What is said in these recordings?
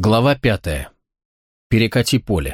Глава 5. Перекати поле.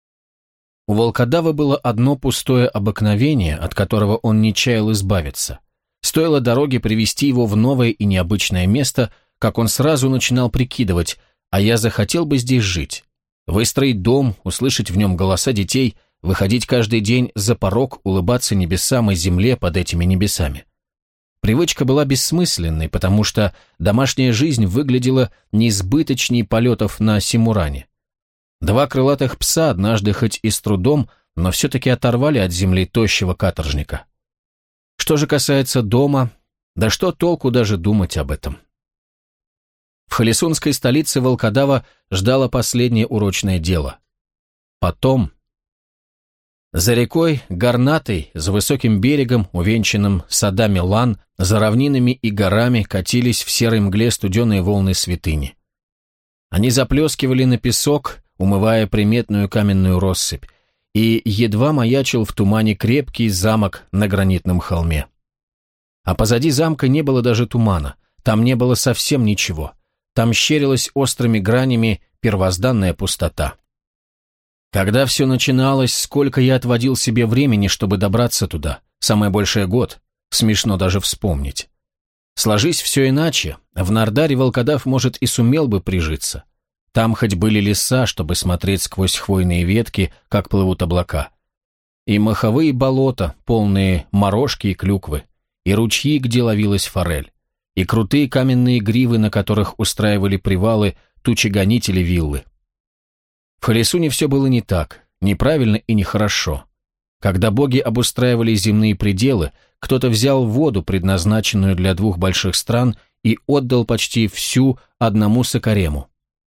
У волкодава было одно пустое обыкновение, от которого он не чаял избавиться. Стоило дороге привести его в новое и необычное место, как он сразу начинал прикидывать, а я захотел бы здесь жить. Выстроить дом, услышать в нем голоса детей, выходить каждый день за порог, улыбаться небесам и земле под этими небесами. Привычка была бессмысленной, потому что домашняя жизнь выглядела неизбыточней полетов на Симуране. Два крылатых пса однажды хоть и с трудом, но все-таки оторвали от земли тощего каторжника. Что же касается дома, да что толку даже думать об этом? В холесунской столице волкодава ждало последнее урочное дело. Потом... За рекой, горнатой, за высоким берегом, увенчанным садами лан, за равнинами и горами катились в серой мгле студеные волны святыни. Они заплескивали на песок, умывая приметную каменную россыпь, и едва маячил в тумане крепкий замок на гранитном холме. А позади замка не было даже тумана, там не было совсем ничего, там щерилась острыми гранями первозданная пустота. Когда все начиналось, сколько я отводил себе времени, чтобы добраться туда, самое большее год, смешно даже вспомнить. Сложись все иначе, в Нардаре волкодав, может, и сумел бы прижиться. Там хоть были леса, чтобы смотреть сквозь хвойные ветки, как плывут облака. И моховые болота, полные морожки и клюквы, и ручьи, где ловилась форель, и крутые каменные гривы, на которых устраивали привалы тучегонители виллы. В Холесуне все было не так, неправильно и нехорошо. Когда боги обустраивали земные пределы, кто-то взял воду, предназначенную для двух больших стран, и отдал почти всю одному Сакарему.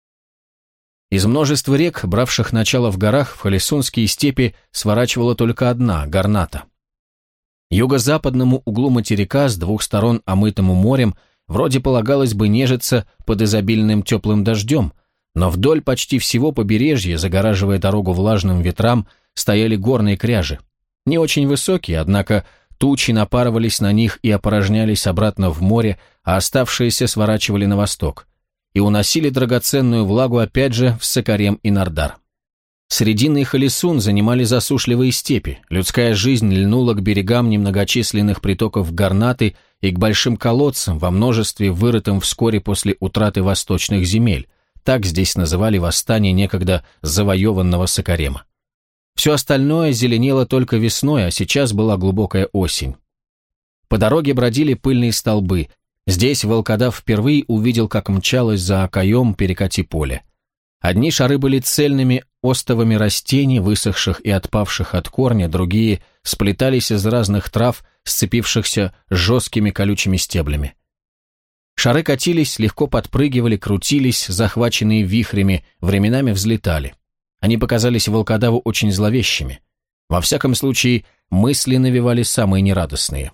Из множества рек, бравших начало в горах, в холесунские степи сворачивала только одна – Горната. Юго-западному углу материка, с двух сторон омытому морем, вроде полагалось бы нежиться под изобильным теплым дождем, но вдоль почти всего побережья, загораживая дорогу влажным ветрам, стояли горные кряжи. Не очень высокие, однако тучи напарывались на них и опорожнялись обратно в море, а оставшиеся сворачивали на восток и уносили драгоценную влагу опять же в Сакарем и Нардар. Срединный Холесун занимали засушливые степи, людская жизнь льнула к берегам немногочисленных притоков Горнаты и к большим колодцам во множестве, вырытым вскоре после утраты восточных земель. Так здесь называли восстание некогда завоеванного Сакарема. Все остальное зеленело только весной, а сейчас была глубокая осень. По дороге бродили пыльные столбы. Здесь волкодав впервые увидел, как мчалось за окоем перекати поле. Одни шары были цельными остовами растений, высохших и отпавших от корня, другие сплетались из разных трав, сцепившихся с жесткими колючими стеблями. Шары катились, легко подпрыгивали, крутились, захваченные вихрями, временами взлетали. Они показались волкодаву очень зловещими. Во всяком случае, мысли навевали самые нерадостные.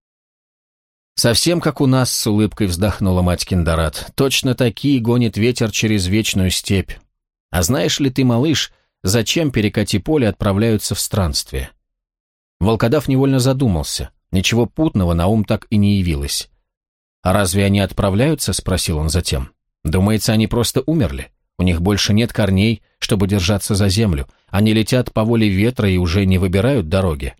«Совсем как у нас», — с улыбкой вздохнула мать Киндарат, — «точно такие гонит ветер через вечную степь. А знаешь ли ты, малыш, зачем перекати поле отправляются в странствие?» Волкодав невольно задумался, ничего путного на ум так и не явилось. «А разве они отправляются?» — спросил он затем. «Думается, они просто умерли. У них больше нет корней, чтобы держаться за землю. Они летят по воле ветра и уже не выбирают дороги».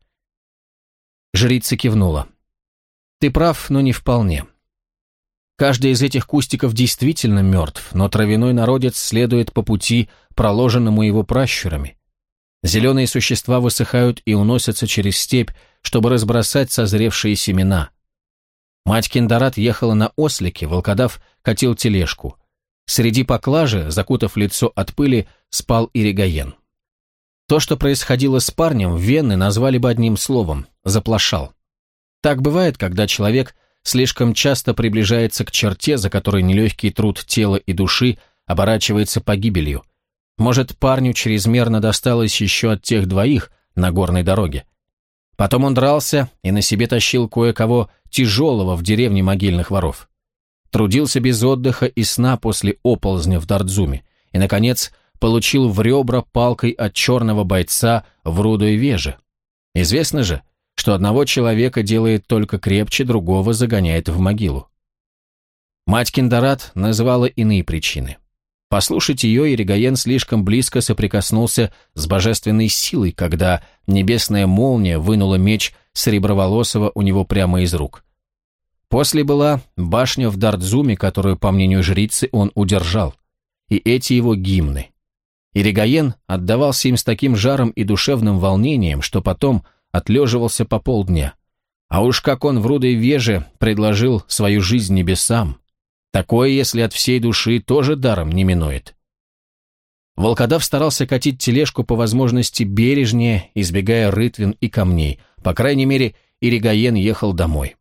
Жрица кивнула. «Ты прав, но не вполне. Каждый из этих кустиков действительно мертв, но травяной народец следует по пути, проложенному его пращурами. Зеленые существа высыхают и уносятся через степь, чтобы разбросать созревшие семена. Мать Киндарат ехала на ослике, волкодав катил тележку. Среди поклажи, закутав лицо от пыли, спал Иригаен. То, что происходило с парнем, вены назвали бы одним словом – заплашал. Так бывает, когда человек слишком часто приближается к черте, за которой нелегкий труд тела и души оборачивается погибелью. Может, парню чрезмерно досталось еще от тех двоих на горной дороге. Потом он дрался и на себе тащил кое-кого тяжелого в деревне могильных воров. Трудился без отдыха и сна после оползня в Дардзуме и, наконец, получил в ребра палкой от черного бойца в Рудой Веже. Известно же, что одного человека делает только крепче, другого загоняет в могилу. Мать Киндарат называла иные причины. Послушать ее, Иригаен слишком близко соприкоснулся с божественной силой, когда небесная молния вынула меч Среброволосого у него прямо из рук. После была башня в Дардзуме, которую, по мнению жрицы, он удержал. И эти его гимны. Иригаен отдавался им с таким жаром и душевным волнением, что потом отлеживался по полдня. А уж как он в Рудой Веже предложил свою жизнь небесам. Такое, если от всей души, тоже даром не минует. Волкодав старался катить тележку по возможности бережнее, избегая рытвин и камней. По крайней мере, Иригаен ехал домой.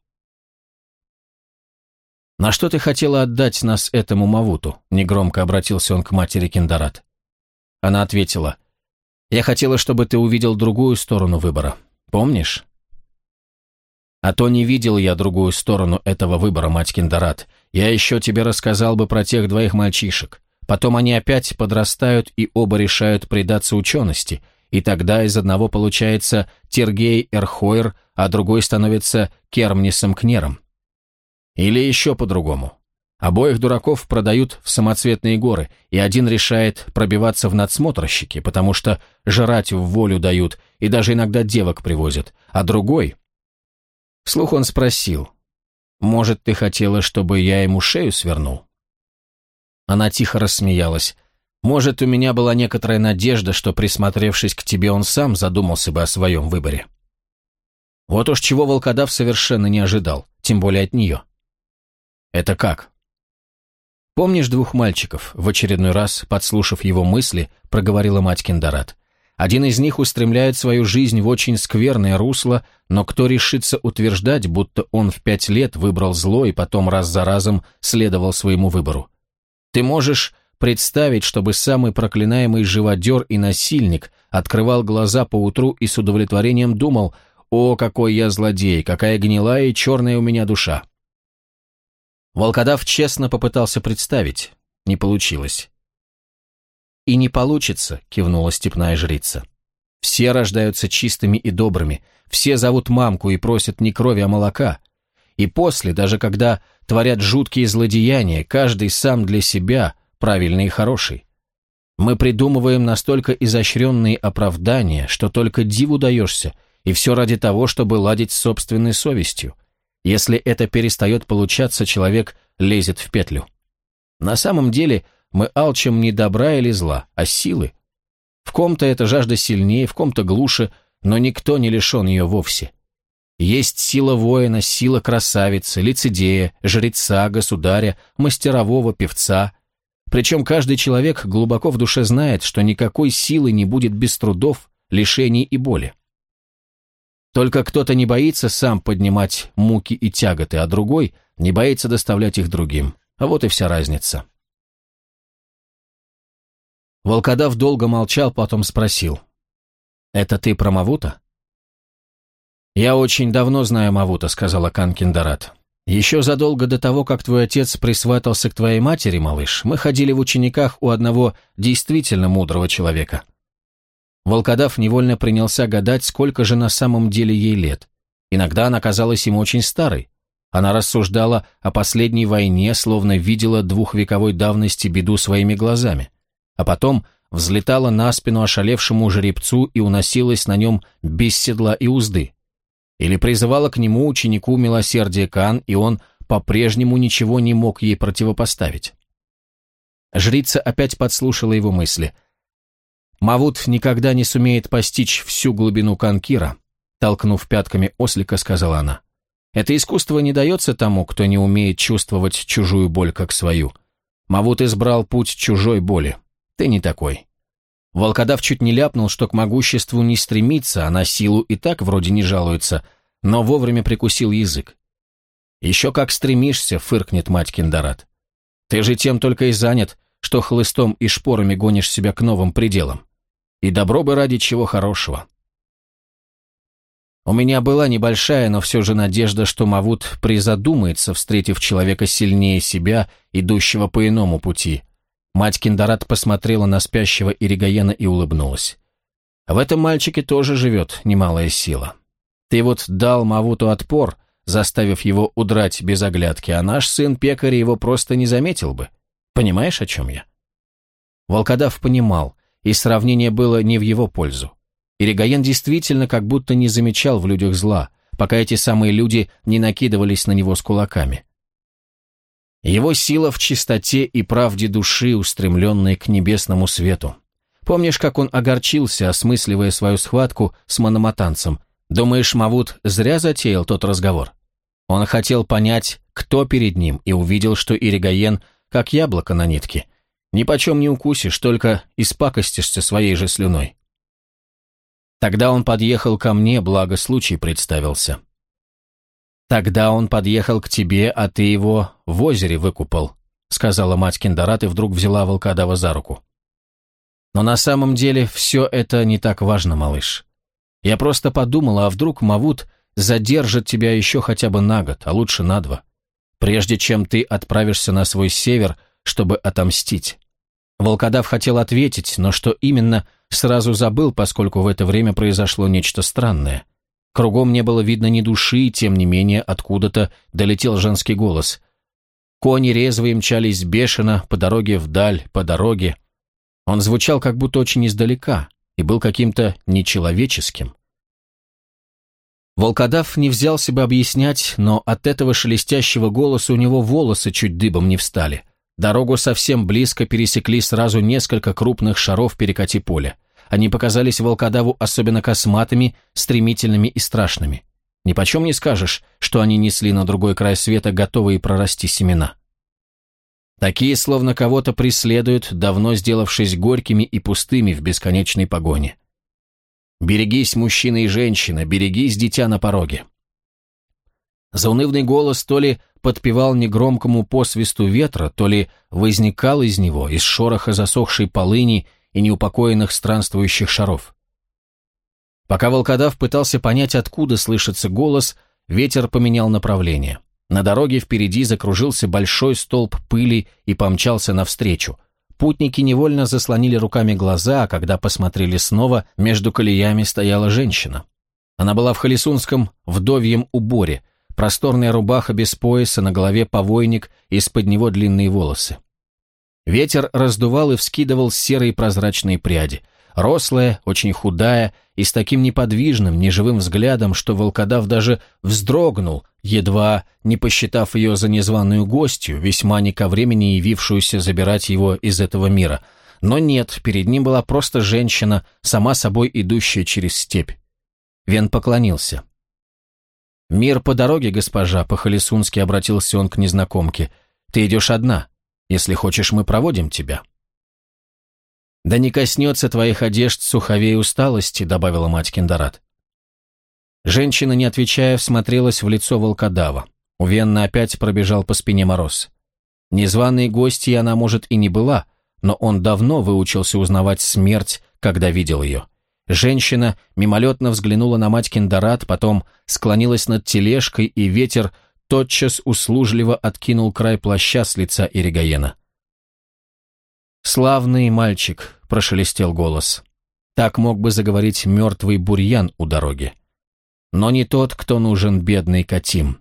«На что ты хотела отдать нас этому Мавуту?» — негромко обратился он к матери Киндарат. Она ответила: «Я хотела, чтобы ты увидел другую сторону выбора. Помнишь?» «А то не видел я другую сторону этого выбора, мать Киндарат. Я еще тебе рассказал бы про тех двоих мальчишек. Потом они опять подрастают и оба решают предаться учености, и тогда из одного получается Тергей Эрхойр, а другой становится Кермнисом Кнером. Или еще по-другому. Обоих дураков продают в самоцветные горы, и один решает пробиваться в надсмотрщики, потому что жрать в волю дают, и даже иногда девок привозят, а другой...» Вслух он спросил: «Может, ты хотела, чтобы я ему шею свернул?» Она тихо рассмеялась. «Может, у меня была некоторая надежда, что, присмотревшись к тебе, он сам задумался бы о своем выборе». Вот уж чего волкодав совершенно не ожидал, тем более от нее. «Это как?» «Помнишь двух мальчиков?» — в очередной раз, подслушав его мысли, проговорила мать Киндарат. «Один из них устремляет свою жизнь в очень скверное русло, но кто решится утверждать, будто он в 5 лет выбрал зло и потом раз за разом следовал своему выбору? Ты можешь представить, чтобы самый проклинаемый живодер и насильник открывал глаза поутру и с удовлетворением думал: «О, какой я злодей, какая гнилая и черная у меня душа!» Волкодав честно попытался представить. Не получилось. «И не получится», — кивнула степная жрица. «Все рождаются чистыми и добрыми, все зовут мамку и просят не крови, а молока. И после, даже когда творят жуткие злодеяния, каждый сам для себя правильный и хороший. Мы придумываем настолько изощренные оправдания, что только диву даешься, и все ради того, чтобы ладить с собственной совестью. Если это перестает получаться, человек лезет в петлю. На самом деле мы алчим не добра или зла, а силы. В ком-то эта жажда сильнее, в ком-то глуше, но никто не лишен ее вовсе. Есть сила воина, сила красавицы, лицедея, жреца, государя, мастерового, певца. Причем каждый человек глубоко в душе знает, что никакой силы не будет без трудов, лишений и боли. Только кто-то не боится сам поднимать муки и тяготы, а другой не боится доставлять их другим. А вот и вся разница. Волкодав долго молчал, потом спросил: «Это ты про Мавута?» «Я очень давно знаю Мавута», — сказала Кан Киндарат. «Еще задолго до того, как твой отец присватался к твоей матери, малыш, мы ходили в учениках у одного действительно мудрого человека». Волкодав невольно принялся гадать, сколько же на самом деле ей лет. Иногда она казалась ему очень старой. Она рассуждала о последней войне, словно видела двухвековой давности беду своими глазами. А потом взлетала на спину ошалевшему жеребцу и уносилась на нем без седла и узды. Или призывала к нему ученику милосердия Кан, и он по-прежнему ничего не мог ей противопоставить. Жрица опять подслушала его мысли. «Мавут никогда не сумеет постичь всю глубину Канкира», толкнув пятками ослика, сказала она. «Это искусство не дается тому, кто не умеет чувствовать чужую боль как свою. Мавут избрал путь чужой боли. Ты не такой». Волкодав чуть не ляпнул, что к могуществу не стремится, а на силу и так вроде не жалуется, но вовремя прикусил язык. «Еще как стремишься», — фыркнет мать Киндарат. «Ты же тем только и занят, что хлыстом и шпорами гонишь себя к новым пределам. И добро бы ради чего хорошего». У меня была небольшая, но все же надежда, что Мавут призадумается, встретив человека сильнее себя, идущего по иному пути. Мать Киндарат посмотрела на спящего Иригаена и улыбнулась. В этом мальчике тоже живет немалая сила. Ты вот дал Мавуту отпор, заставив его удрать без оглядки, а наш сын пекаря его просто не заметил бы. Понимаешь, о чем я? Волкодав понимал, и сравнение было не в его пользу. Иригаен действительно как будто не замечал в людях зла, пока эти самые люди не накидывались на него с кулаками. Его сила в чистоте и правде души, устремленной к небесному свету. Помнишь, как он огорчился, осмысливая свою схватку с мономатанцем? Думаешь, Мавут зря затеял тот разговор? Он хотел понять, кто перед ним, и увидел, что Иригаен как яблоко на нитке. Нипочем не укусишь, только испакостишься своей же слюной. Тогда он подъехал ко мне, благо случай представился. Тогда он подъехал к тебе, а ты его в озере выкупал, сказала мать Киндарат и вдруг взяла волкодава за руку. Но на самом деле все это не так важно, малыш. Я просто подумала, а вдруг Мавут задержит тебя еще хотя бы на год, а лучше на 2, прежде чем ты отправишься на свой север, чтобы отомстить. Волкодав хотел ответить, но что именно, сразу забыл, поскольку в это время произошло нечто странное. Кругом не было видно ни души, тем не менее откуда-то долетел женский голос. Кони резвые мчались бешено, по дороге вдаль, по дороге. Он звучал как будто очень издалека и был каким-то нечеловеческим. Волкодав не взялся бы объяснять, но от этого шелестящего голоса у него волосы чуть дыбом не встали. Дорогу совсем близко пересекли сразу несколько крупных шаров перекати поля. Они показались волкодаву особенно косматыми, стремительными и страшными. Нипочем не скажешь, что они несли на другой край света готовые прорасти семена. Такие, словно кого-то преследуют, давно сделавшись горькими и пустыми в бесконечной погоне. «Берегись, мужчина и женщина, берегись, дитя на пороге». Заунывный голос то ли подпевал негромкому посвисту ветра, то ли возникал из него, из шороха засохшей полыни и неупокоенных странствующих шаров. Пока волкодав пытался понять, откуда слышится голос, ветер поменял направление. На дороге впереди закружился большой столб пыли и помчался навстречу. Путники невольно заслонили руками глаза, а когда посмотрели снова, между колеями стояла женщина. Она была в холесунском вдовьем уборе, просторная рубаха без пояса, на голове повойник, из-под него длинные волосы. Ветер раздувал и вскидывал серые прозрачные пряди. Рослая, очень худая и с таким неподвижным, неживым взглядом, что волкодав даже вздрогнул, едва не посчитав ее за незваную гостью, весьма не ко времени явившуюся забирать его из этого мира. Но нет, перед ним была просто женщина, сама собой идущая через степь. Вен поклонился. «Мир по дороге, госпожа», — по-холесунски обратился он к незнакомке. «Ты идешь одна. Если хочешь, мы проводим тебя». «Да не коснется твоих одежд суховей усталости», — добавила мать Киндарат. Женщина, не отвечая, всмотрелась в лицо волкодава. У Венна опять пробежал по спине мороз. Незваной гостьей она, может, и не была, но он давно выучился узнавать смерть, когда видел ее. Женщина мимолетно взглянула на мать Киндарат, потом склонилась над тележкой, и ветер тотчас услужливо откинул край плаща с лица Иригаена. «Славный мальчик», — прошелестел голос. Так мог бы заговорить мертвый бурьян у дороги. Но не тот, кто нужен бедный Катим.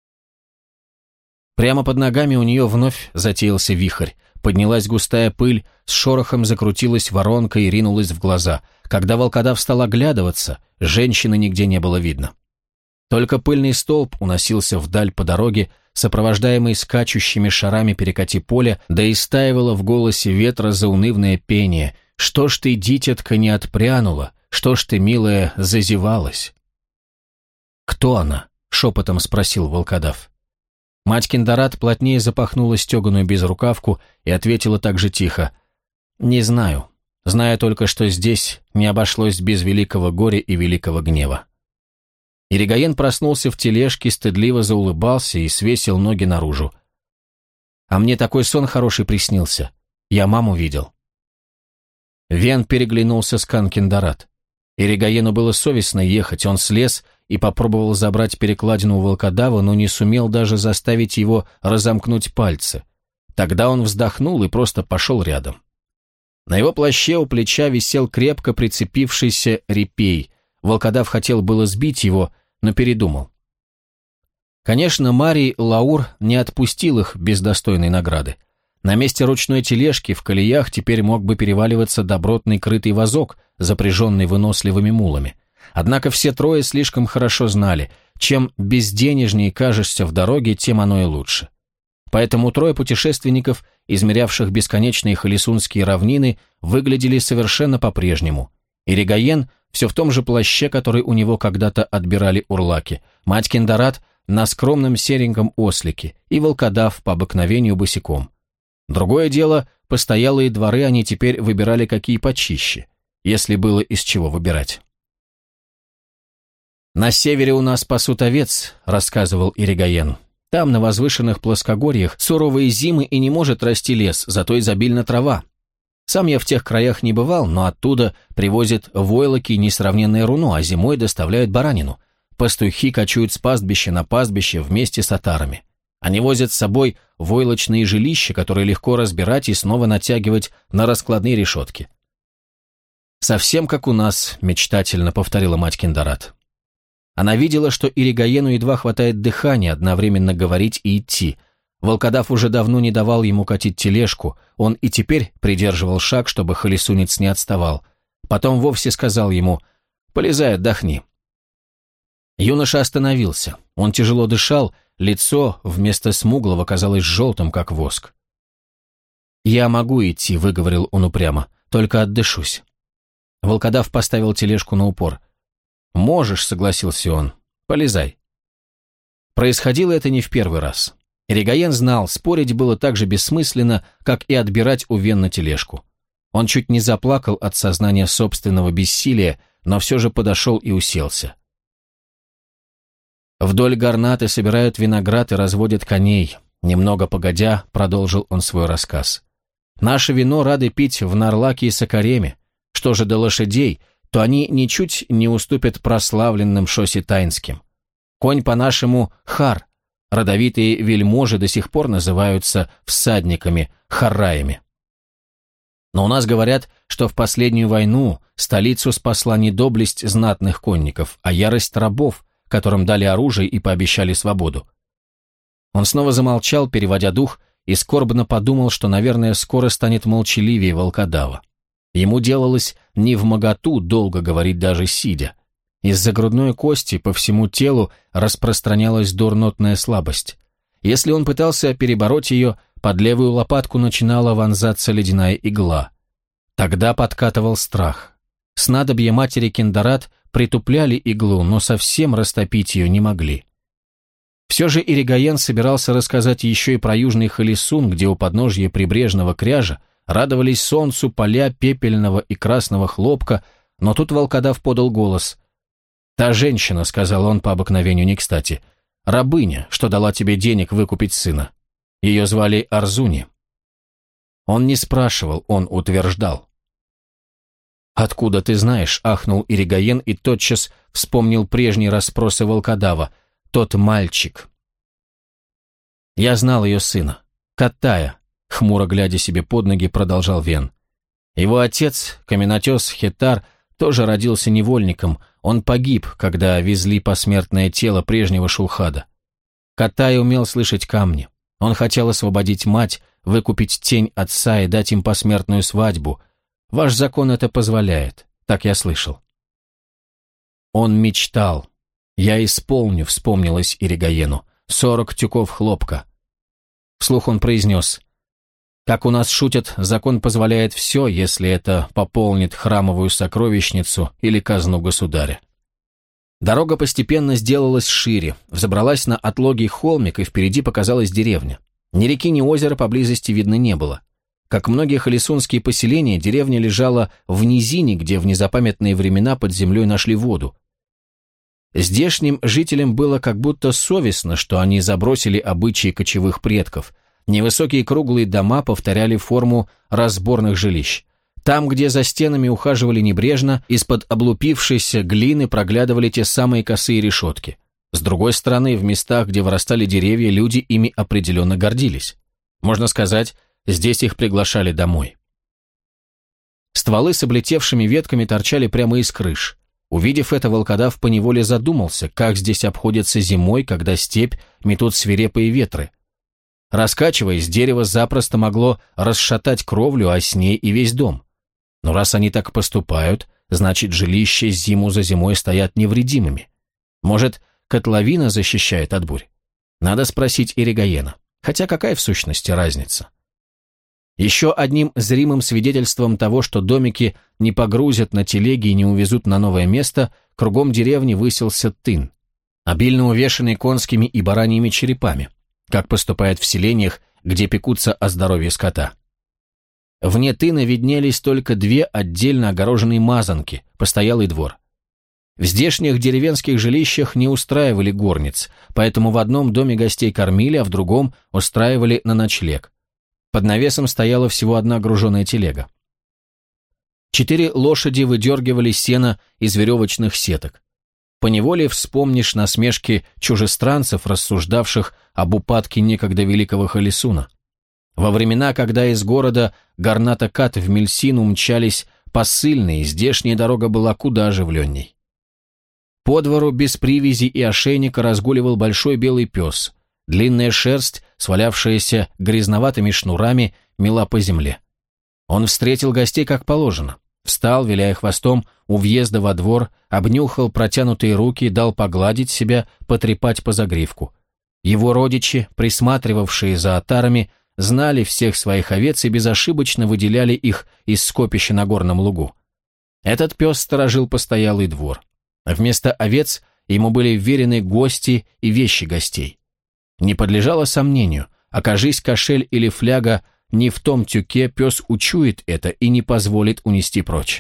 Прямо под ногами у нее вновь затеялся вихрь. Поднялась густая пыль, с шорохом закрутилась воронка и ринулась в глаза. Когда волкодав стал оглядываться, женщины нигде не было видно. Только пыльный столб уносился вдаль по дороге, сопровождаемый скачущими шарами перекати поля, да и стаивало в голосе ветра заунывное пение. «Что ж ты, дитятка, не отпрянула? Что ж ты, милая, зазевалась?» «Кто она?» — шепотом спросил волкодав. Мать Киндарат плотнее запахнула стеганую безрукавку и ответила так же тихо. «Не знаю. Знаю только, что здесь не обошлось без великого горя и великого гнева». Иригаен проснулся в тележке, стыдливо заулыбался и свесил ноги наружу. «А мне такой сон хороший приснился. Я маму видел». Вен переглянулся с Канкиндарат. Иригаену было совестно ехать, он слез и попробовал забрать перекладину у волкодава, но не сумел даже заставить его разомкнуть пальцы. Тогда он вздохнул и просто пошел рядом. На его плаще у плеча висел крепко прицепившийся репей. Волкодав хотел было сбить его, но передумал. Конечно, Марий Лаур не отпустил их без достойной награды. На месте ручной тележки в колеях теперь мог бы переваливаться добротный крытый вазок, запряженный выносливыми мулами. Однако все трое слишком хорошо знали, чем безденежнее кажешься в дороге, тем оно и лучше. Поэтому трое путешественников, измерявших бесконечные холесунские равнины, выглядели совершенно по-прежнему. Иригаен все в том же плаще, который у него когда-то отбирали урлаки, мать Киндарат на скромном сереньком ослике и волкодав по обыкновению босиком. Другое дело, постоялые дворы они теперь выбирали какие почище, если было из чего выбирать. «На севере у нас пасут овец», — рассказывал Иригаен. «Там, на возвышенных плоскогорьях, суровые зимы и не может расти лес, зато изобильна трава. Сам я в тех краях не бывал, но оттуда привозят войлоки несравненное руно, а зимой доставляют баранину. Пастухи кочуют с пастбища на пастбище вместе с отарами. Они возят с собой войлочные жилища, которые легко разбирать и снова натягивать на раскладные решетки». «Совсем как у нас», — мечтательно повторила мать Киндарат. Она видела, что Иригаену едва хватает дыхания одновременно говорить и идти. Волкодав уже давно не давал ему катить тележку, он и теперь придерживал шаг, чтобы холесунец не отставал. Потом вовсе сказал ему: «Полезай, отдохни». Юноша остановился. Он тяжело дышал, лицо вместо смуглого казалось желтым, как воск. «Я могу идти», — выговорил он упрямо, — «только отдышусь». Волкодав поставил тележку на упор. «Можешь», — согласился он, — «полезай». Происходило это не в первый раз. Иригаен знал, спорить было так же бессмысленно, как и отбирать у Венна тележку. Он чуть не заплакал от сознания собственного бессилия, но все же подошел и уселся. «Вдоль горнаты собирают виноград и разводят коней», — немного погодя, продолжил он свой рассказ. «Наше вино рады пить в Нарлаке и Сокареме. Что же до лошадей, то они ничуть не уступят прославленным Шоситайнским. Конь по-нашему — хар, родовитые вельможи до сих пор называются всадниками, харраями. Но у нас говорят, что в последнюю войну столицу спасла не доблесть знатных конников, а ярость рабов, которым дали оружие и пообещали свободу». Он снова замолчал, переводя дух, и скорбно подумал, что, наверное, скоро станет молчаливее волкодава. Ему делалось невмоготу долго говорить даже сидя. Из-за грудной кости по всему телу распространялась дурнотная слабость. Если он пытался перебороть ее, под левую лопатку начинала вонзаться ледяная игла. Тогда подкатывал страх. Снадобья матери Киндарат притупляли иглу, но совсем растопить ее не могли. Все же Иригаен собирался рассказать еще и про южный Холесун, где у подножья прибрежного кряжа радовались солнцу поля пепельного и красного хлопка, но тут волкодав подал голос. «Та женщина», — сказал он по обыкновению не кстати, — «рабыня, что дала тебе денег выкупить сына. Ее звали Арзуни». Он не спрашивал, он утверждал. «Откуда ты знаешь?» — ахнул Иригаен и тотчас вспомнил прежние расспросы волкодава. «Тот мальчик». «Я знал ее сына, Каттая», — хмуро глядя себе под ноги, продолжал Вен. «Его отец, каменотес Хетар, тоже родился невольником. Он погиб, когда везли посмертное тело прежнего Шулхада. Каттай умел слышать камни. Он хотел освободить мать, выкупить тень отца и дать им посмертную свадьбу. Ваш закон это позволяет, так я слышал». Он мечтал. «Я исполню», — вспомнилось Иригаену. 40 тюков хлопка. Вслух он произнес: «Как у нас шутят, закон позволяет все, если это пополнит храмовую сокровищницу или казну государя». Дорога постепенно сделалась шире, взобралась на отлогий холмик, и впереди показалась деревня. Ни реки, ни озера поблизости видно не было. Как многие холесунские поселения, деревня лежала в низине, где в незапамятные времена под землей нашли воду. Здешним жителям было как будто совестно, что они забросили обычаи кочевых предков. Невысокие круглые дома повторяли форму разборных жилищ. Там, где за стенами ухаживали небрежно, из-под облупившейся глины проглядывали те самые косые решетки. С другой стороны, в местах, где вырастали деревья, люди ими определенно гордились. Можно сказать, здесь их приглашали домой. Стволы с облетевшими ветками торчали прямо из крыш. Увидев это, волкодав поневоле задумался, как здесь обходятся зимой, когда степь метут свирепые ветры. Раскачиваясь, дерево запросто могло расшатать кровлю, а с ней и весь дом. Но раз они так поступают, значит, жилища зиму за зимой стоят невредимыми. Может, котловина защищает от бурь? Надо спросить Иригоена. Хотя какая в сущности разница? Еще одним зримым свидетельством того, что домики не погрузят на телеги и не увезут на новое место, кругом деревни высился тын, обильно увешанный конскими и бараньими черепами, как поступает в селениях, где пекутся о здоровье скота. Вне тына виднелись только две отдельно огороженные мазанки, постоялый двор. В здешних деревенских жилищах не устраивали горниц, поэтому в одном доме гостей кормили, а в другом устраивали на ночлег. Под навесом стояла всего одна груженая телега. 4 лошади выдергивали сено из веревочных сеток. Поневоле вспомнишь насмешки чужестранцев, рассуждавших об упадке некогда великого Холесуна. Во времена, когда из города Гарната-Кат в Мельсин умчались посыльные, здешняя дорога была куда оживленней. По двору без привязи и ошейника разгуливал большой белый пес. Длинная шерсть, свалявшаяся грязноватыми шнурами, мела по земле. Он встретил гостей как положено. Встал, виляя хвостом, у въезда во двор, обнюхал протянутые руки, дал погладить себя, потрепать по загривку. Его родичи, присматривавшие за отарами, знали всех своих овец и безошибочно выделяли их из скопища на горном лугу. Этот пес сторожил постоялый двор. Вместо овец ему были вверены гости и вещи гостей. Не подлежало сомнению, окажись кошель или фляга не в том тюке, пес учует это и не позволит унести прочь.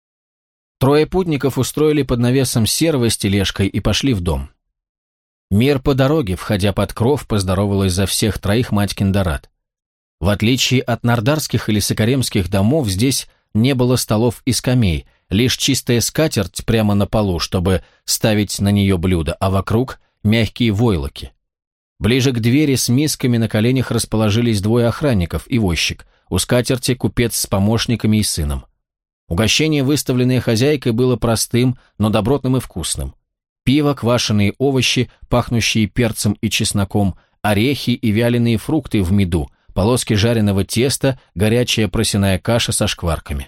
3 путников устроили под навесом серого с тележкой и пошли в дом. Мир по дороге, входя под кров, поздоровалась за всех 3 мать Киндарат. В отличие от нардарских или сокаремских домов, здесь не было столов и скамей, лишь чистая скатерть прямо на полу, чтобы ставить на нее блюда, а вокруг мягкие войлоки. Ближе к двери с мисками на коленях расположились 2 охранников и возчик, у скатерти купец с помощниками и сыном. Угощение, выставленное хозяйкой, было простым, но добротным и вкусным. Пиво, квашеные овощи, пахнущие перцем и чесноком, орехи и вяленые фрукты в меду, полоски жареного теста, горячая просяная каша со шкварками.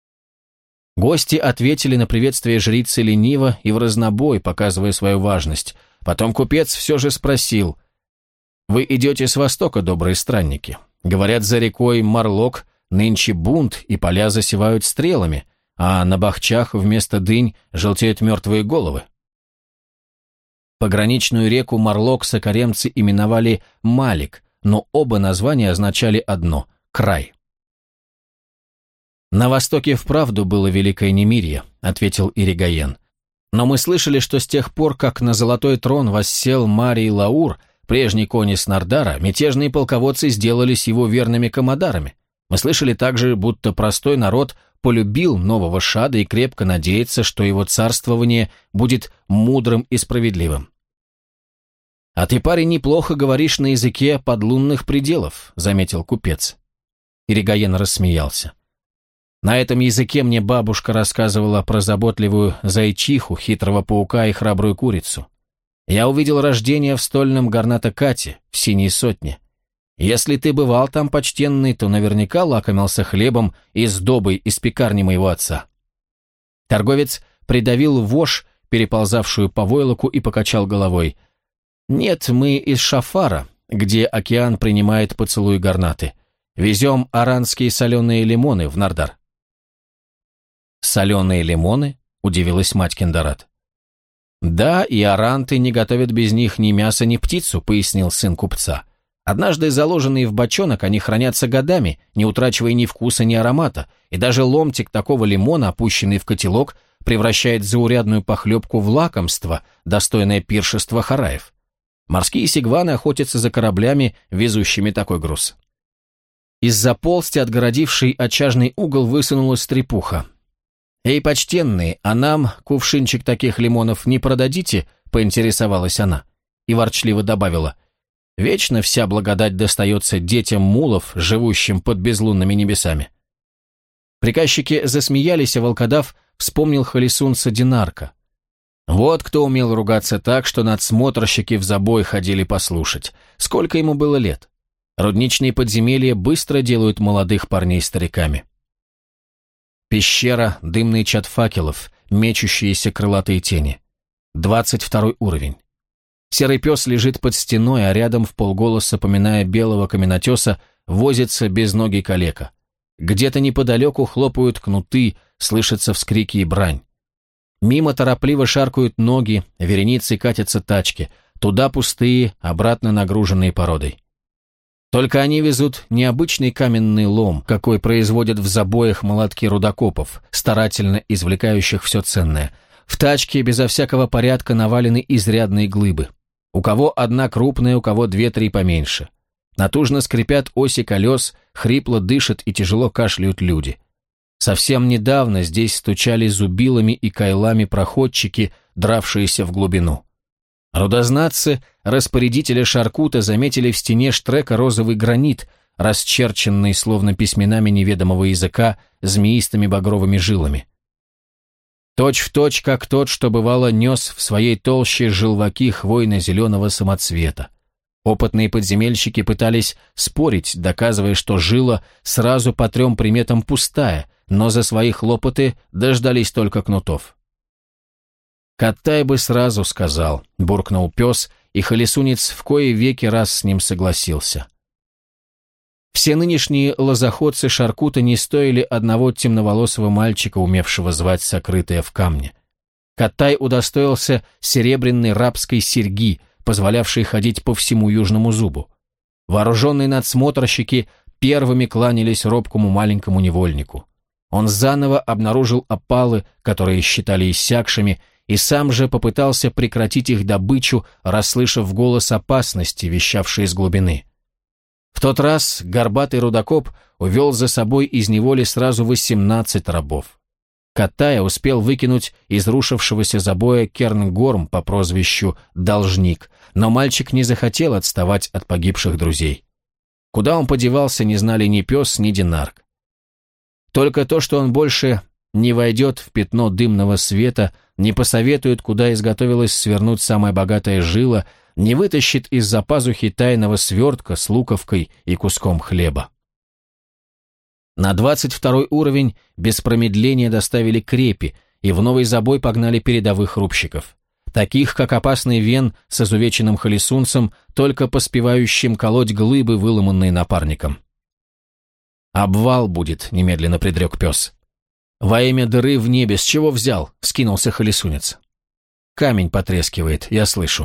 Гости ответили на приветствие жрицы лениво и в разнобой, показывая свою важность. Потом купец все же спросил: «Вы идете с востока, добрые странники? Говорят, за рекой Марлок нынче бунт, и поля засевают стрелами, а на бахчах вместо дынь желтеют мертвые головы». Пограничную реку Марлок сокаремцы именовали Малик, но оба названия означали одно – край. «На востоке вправду было великое немирье», – ответил Иригоен. «Но мы слышали, что с тех пор, как на золотой трон воссел Марий Лаур, прежний конис Нардара, мятежные полководцы сделались его верными коммодарами. Мы слышали также, будто простой народ полюбил нового шада и крепко надеется, что его царствование будет мудрым и справедливым». «А ты, парень, неплохо говоришь на языке подлунных пределов», — заметил купец. Иригоен рассмеялся. «На этом языке мне бабушка рассказывала про заботливую зайчиху, хитрого паука и храбрую курицу. Я увидел рождение в стольном Гарната-Кате, в Синей Сотне. Если ты бывал там, почтенный, то наверняка лакомился хлебом и сдобой из пекарни моего отца». Торговец придавил вошь, переползавшую по войлоку, и покачал головой. «Нет, мы из Шафара, где океан принимает поцелуй Гарнаты. Везем аранские соленые лимоны в Нардар». «Соленые лимоны?» – удивилась мать Киндарат. «Да, и аранты не готовят без них ни мяса, ни птицу», – пояснил сын купца. «Однажды заложенные в бочонок, они хранятся годами, не утрачивая ни вкуса, ни аромата, и даже ломтик такого лимона, опущенный в котелок, превращает заурядную похлебку в лакомство, достойное пиршества хараев. Морские сигваны охотятся за кораблями, везущими такой груз». Из-за полсти, отгородившей очажный угол, высунулась стрепуха. «Эй, почтенные, а нам кувшинчик таких лимонов не продадите?» — поинтересовалась она. И ворчливо добавила: «Вечно вся благодать достается детям мулов, живущим под безлунными небесами». Приказчики засмеялись, а волкодав вспомнил Холесунца Динарка. Вот кто умел ругаться так, что надсмотрщики в забой ходили послушать. Сколько ему было лет? Рудничные подземелья быстро делают молодых парней стариками. Пещера, дымный чад факелов, мечущиеся крылатые тени. 22 уровень. Серый пес лежит под стеной, а рядом, вполголоса поминая белого каменотеса, возится безногий калека. Где-то неподалеку хлопают кнуты, слышатся вскрики и брань. Мимо торопливо шаркают ноги, вереницей катятся тачки, туда пустые, обратно нагруженные породой. Только они везут необычный каменный лом, какой производят в забоях молотки рудокопов, старательно извлекающих все ценное. В тачке безо всякого порядка навалены изрядные глыбы. У кого одна крупная, у кого 2-3 поменьше. Натужно скрипят оси колес, хрипло дышат и тяжело кашляют люди. Совсем недавно здесь стучали зубилами и кайлами проходчики, дравшиеся в глубину. Рудознатцы распорядителя Шаркута заметили в стене штрека розовый гранит, расчерченный словно письменами неведомого языка змеистыми багровыми жилами. Точь-в-точь, как тот, что бывало нес в своей толще желваки хвойно-зеленого самоцвета. Опытные подземельщики пытались спорить, доказывая, что жила сразу по 3 приметам пустая, но за свои хлопоты дождались только кнутов. «Каттай бы сразу сказал», — буркнул пес, и холесунец в кои веки раз с ним согласился. Все нынешние лозоходцы Шаркута не стоили одного темноволосого мальчика, умевшего звать сокрытое в камне. Каттай удостоился серебряной рабской серьги, позволявшей ходить по всему Южному Зубу. Вооруженные надсмотрщики первыми кланялись робкому маленькому невольнику. Он заново обнаружил опалы, которые считали иссякшими, и сам же попытался прекратить их добычу, расслышав голос опасности, вещавший из глубины. В тот раз горбатый рудокоп увел за собой из неволи сразу 18 рабов. Каттая успел выкинуть из рушившегося забоя Кернгорм по прозвищу «Должник», но мальчик не захотел отставать от погибших друзей. Куда он подевался, не знали ни пес, ни Динарк. Только то, что он больше не войдет в пятно дымного света, не посоветует, куда изготовилась свернуть самая богатая жила, не вытащит из-за пазухи тайного свертка с луковкой и куском хлеба. На 22 уровень без промедления доставили крепи и в новый забой погнали передовых рубщиков. Таких, как опасный Вен с изувеченным холесунцем, только поспевающим колоть глыбы, выломанные напарником. «Обвал будет», — немедленно предрек пес. «Во имя дыры в небе, с чего взял?» — вскинулся холесунец. «Камень потрескивает, я слышу».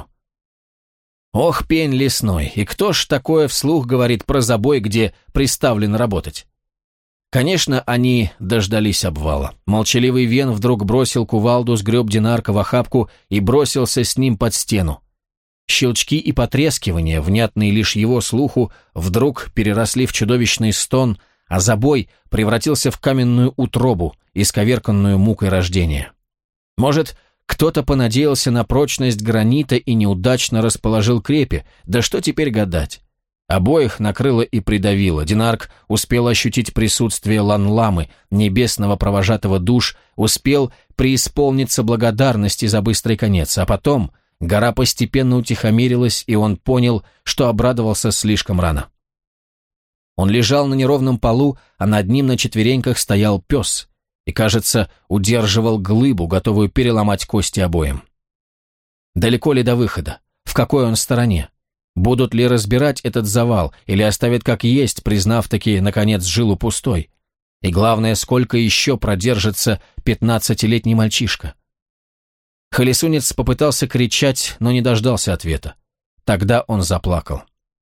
«Ох, пень лесной, и кто ж такое вслух говорит про забой, где приставлен работать?» Конечно, они дождались обвала. Молчаливый Вен вдруг бросил кувалду, сгреб Динарка в охапку и бросился с ним под стену. Щелчки и потрескивания, внятные лишь его слуху, вдруг переросли в чудовищный стон, а забой превратился в каменную утробу, исковерканную мукой рождения. Может, кто-то понадеялся на прочность гранита и неудачно расположил крепи, да что теперь гадать? Обоих накрыло и придавило. Динарк успел ощутить присутствие Ланламы, небесного провожатого душ, успел преисполниться благодарности за быстрый конец, а потом гора постепенно утихомирилась, и он понял, что обрадовался слишком рано. Он лежал на неровном полу, а над ним на четвереньках стоял пес и, кажется, удерживал глыбу, готовую переломать кости обоим. Далеко ли до выхода? В какой он стороне? Будут ли разбирать этот завал или оставят как есть, признав таки, наконец, жилу пустой? И главное, сколько еще продержится 15-летний мальчишка? Холесунец попытался кричать, но не дождался ответа. Тогда он заплакал.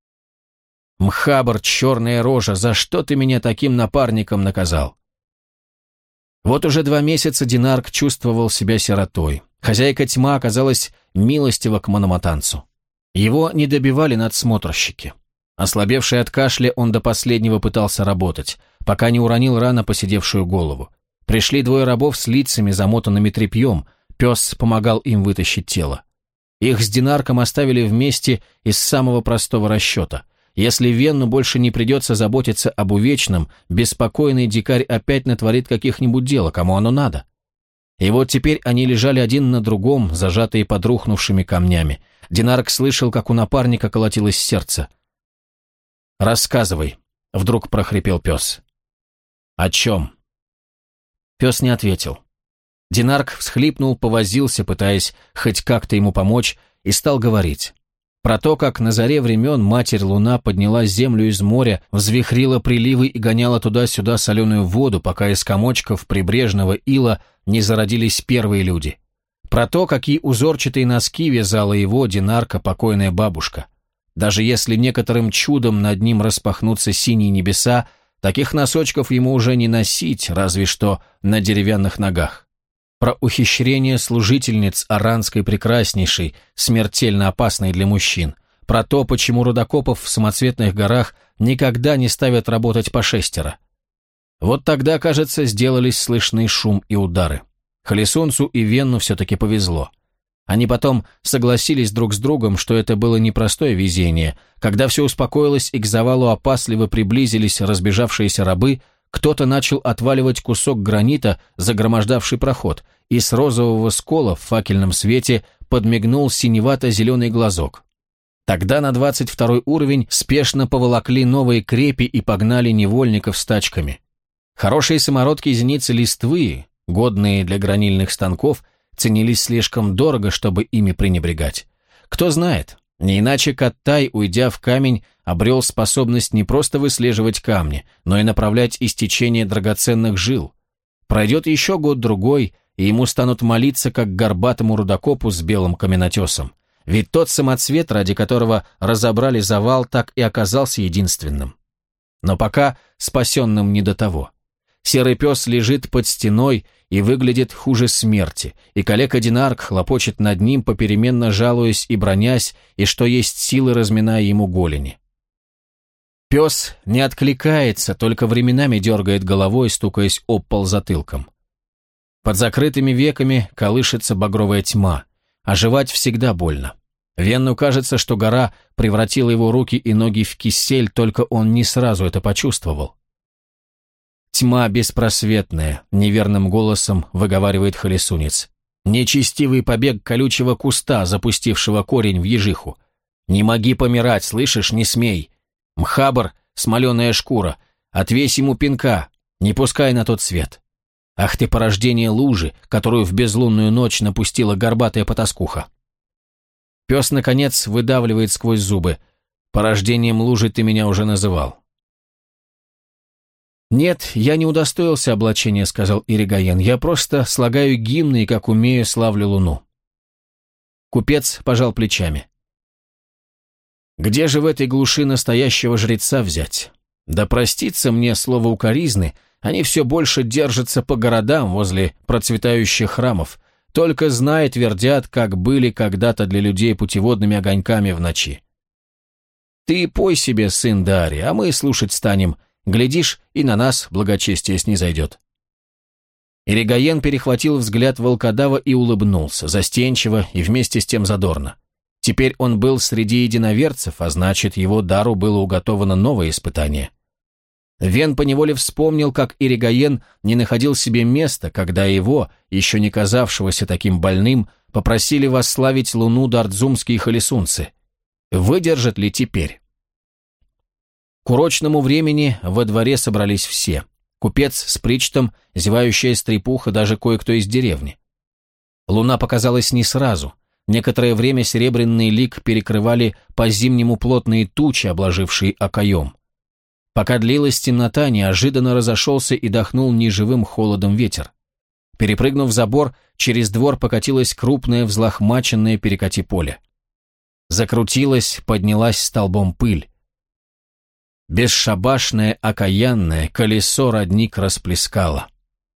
«Мхабр, черная рожа, за что ты меня таким напарником наказал?» Вот уже 2 месяца Динарк чувствовал себя сиротой. Хозяйка тьма оказалась милостива к мономатанцу. Его не добивали надсмотрщики. Ослабевший от кашля, он до последнего пытался работать, пока не уронил рано поседевшую голову. Пришли 2 рабов с лицами, замотанными тряпьем, пес помогал им вытащить тело. Их с Динарком оставили вместе из самого простого расчета. Если Венну больше не придется заботиться об увечном, беспокойный дикарь опять натворит каких-нибудь дел, кому оно надо. И вот теперь они лежали один на другом, зажатые под рухнувшими камнями. Динарк слышал, как у напарника колотилось сердце. «Рассказывай», — вдруг прохрипел пес. «О чем?» Пес не ответил. Динарк всхлипнул, повозился, пытаясь хоть как-то ему помочь, и стал говорить. Про то, как на заре времен Матерь-Луна подняла землю из моря, взвихрила приливы и гоняла туда-сюда соленую воду, пока из комочков прибрежного ила не зародились первые люди. Про то, какие узорчатые носки вязала его, Динарка, покойная бабушка. Даже если некоторым чудом над ним распахнутся синие небеса, таких носочков ему уже не носить, разве что на деревянных ногах. Про ухищрение служительниц аранской прекраснейшей, смертельно опасной для мужчин. Про то, почему рудокопов в самоцветных горах никогда не ставят работать по шестеро. Вот тогда, кажется, сделались слышны шум и удары. Холесунцу и Венну все-таки повезло. Они потом согласились друг с другом, что это было непростое везение. Когда все успокоилось и к завалу опасливо приблизились разбежавшиеся рабы, кто-то начал отваливать кусок гранита, загромождавший проход, и с розового скола в факельном свете подмигнул синевато-зеленый глазок. Тогда на 22-й уровень спешно поволокли новые крепи и погнали невольников с тачками. Хорошие самородки зеницы листвы, годные для гранильных станков, ценились слишком дорого, чтобы ими пренебрегать. Кто знает, не иначе Каттай, уйдя в камень, обрел способность не просто выслеживать камни, но и направлять истечение драгоценных жил. Пройдет еще год-другой, и ему станут молиться, как горбатому рудокопу с белым каменотесом. Ведь тот самоцвет, ради которого разобрали завал, так и оказался единственным. Но пока спасенным не до того. Серый пес лежит под стеной и выглядит хуже смерти, и калека Динарк хлопочет над ним, попеременно жалуясь и бронясь, и что есть силы, разминая ему голени. Пес не откликается, только временами дергает головой, стукаясь об пол затылком. Под закрытыми веками колышется багровая тьма, оживать всегда больно. Венну кажется, что гора превратила его руки и ноги в кисель, только он не сразу это почувствовал. «Тьма беспросветная», — неверным голосом выговаривает Холесунец. «Нечестивый побег колючего куста, запустившего корень в ежиху. Не моги помирать, слышишь, не смей. Мхабр, смоленая шкура, отвесь ему пинка, не пускай на тот свет. Ах ты, порождение лужи, которую в безлунную ночь напустила горбатая потаскуха». Пес, наконец, выдавливает сквозь зубы. «Порождением лужи ты меня уже называл». «Нет, я не удостоился облачения», — сказал Иригаен. «Я просто слагаю гимны и, как умею, славлю луну». Купец пожал плечами. «Где же в этой глуши настоящего жреца взять? Да простится мне слово укоризны, они все больше держатся по городам возле процветающих храмов, только знай, твердят, как были когда-то для людей путеводными огоньками в ночи. Ты пой себе, сын Дари, а мы слушать станем. Глядишь, и на нас благочестие снизойдет». Иригаен перехватил взгляд волкодава и улыбнулся, застенчиво и вместе с тем задорно. Теперь он был среди единоверцев, а значит, его дару было уготовано новое испытание. Вен поневоле вспомнил, как Иригаен не находил себе места, когда его, еще не казавшегося таким больным, попросили восславить луну дардзумские холесунцы. Выдержат ли теперь? К урочному времени во дворе собрались все. Купец с причтом, зевающая стрепуха, даже кое-кто из деревни. Луна показалась не сразу. Некоторое время серебряный лик перекрывали по-зимнему плотные тучи, обложившие окоем. Пока длилась темнота, неожиданно разошелся и дохнул неживым холодом ветер. Перепрыгнув забор, через двор покатилось крупное взлохмаченное перекати поле. Закрутилась, поднялась столбом пыль. Бесшабашное, окаянное колесо родник расплескало.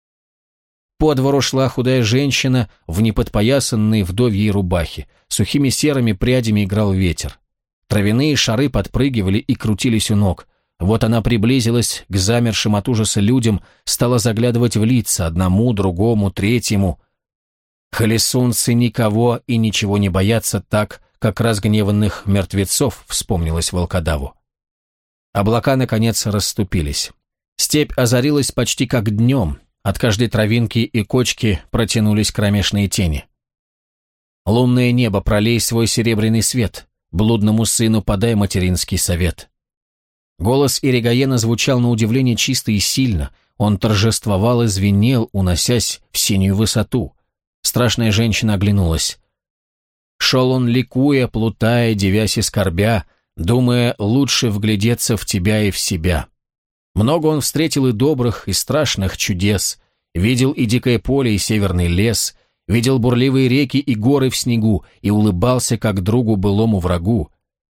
По двору шла худая женщина в неподпоясанной вдовьей рубахе. Сухими серыми прядями играл ветер. Травяные шары подпрыгивали и крутились у ног. Вот она приблизилась к замершим от ужаса людям, стала заглядывать в лица одному, другому, третьему. Холесунцы никого и ничего не боятся так, как разгневанных мертвецов, вспомнилось волкодаву. Облака, наконец, расступились. Степь озарилась почти как днем, от каждой травинки и кочки протянулись кромешные тени. Лунное небо, пролей свой серебряный свет, блудному сыну подай материнский совет. Голос Иригаена звучал на удивление чисто и сильно, он торжествовал и звенел, уносясь в синюю высоту. Страшная женщина оглянулась. Шел он, ликуя, плутая, девясь и скорбя, думая лучше вглядеться в тебя и в себя. Много он встретил и добрых, и страшных чудес, видел и дикое поле, и северный лес, видел бурливые реки и горы в снегу, и улыбался, как другу былому врагу.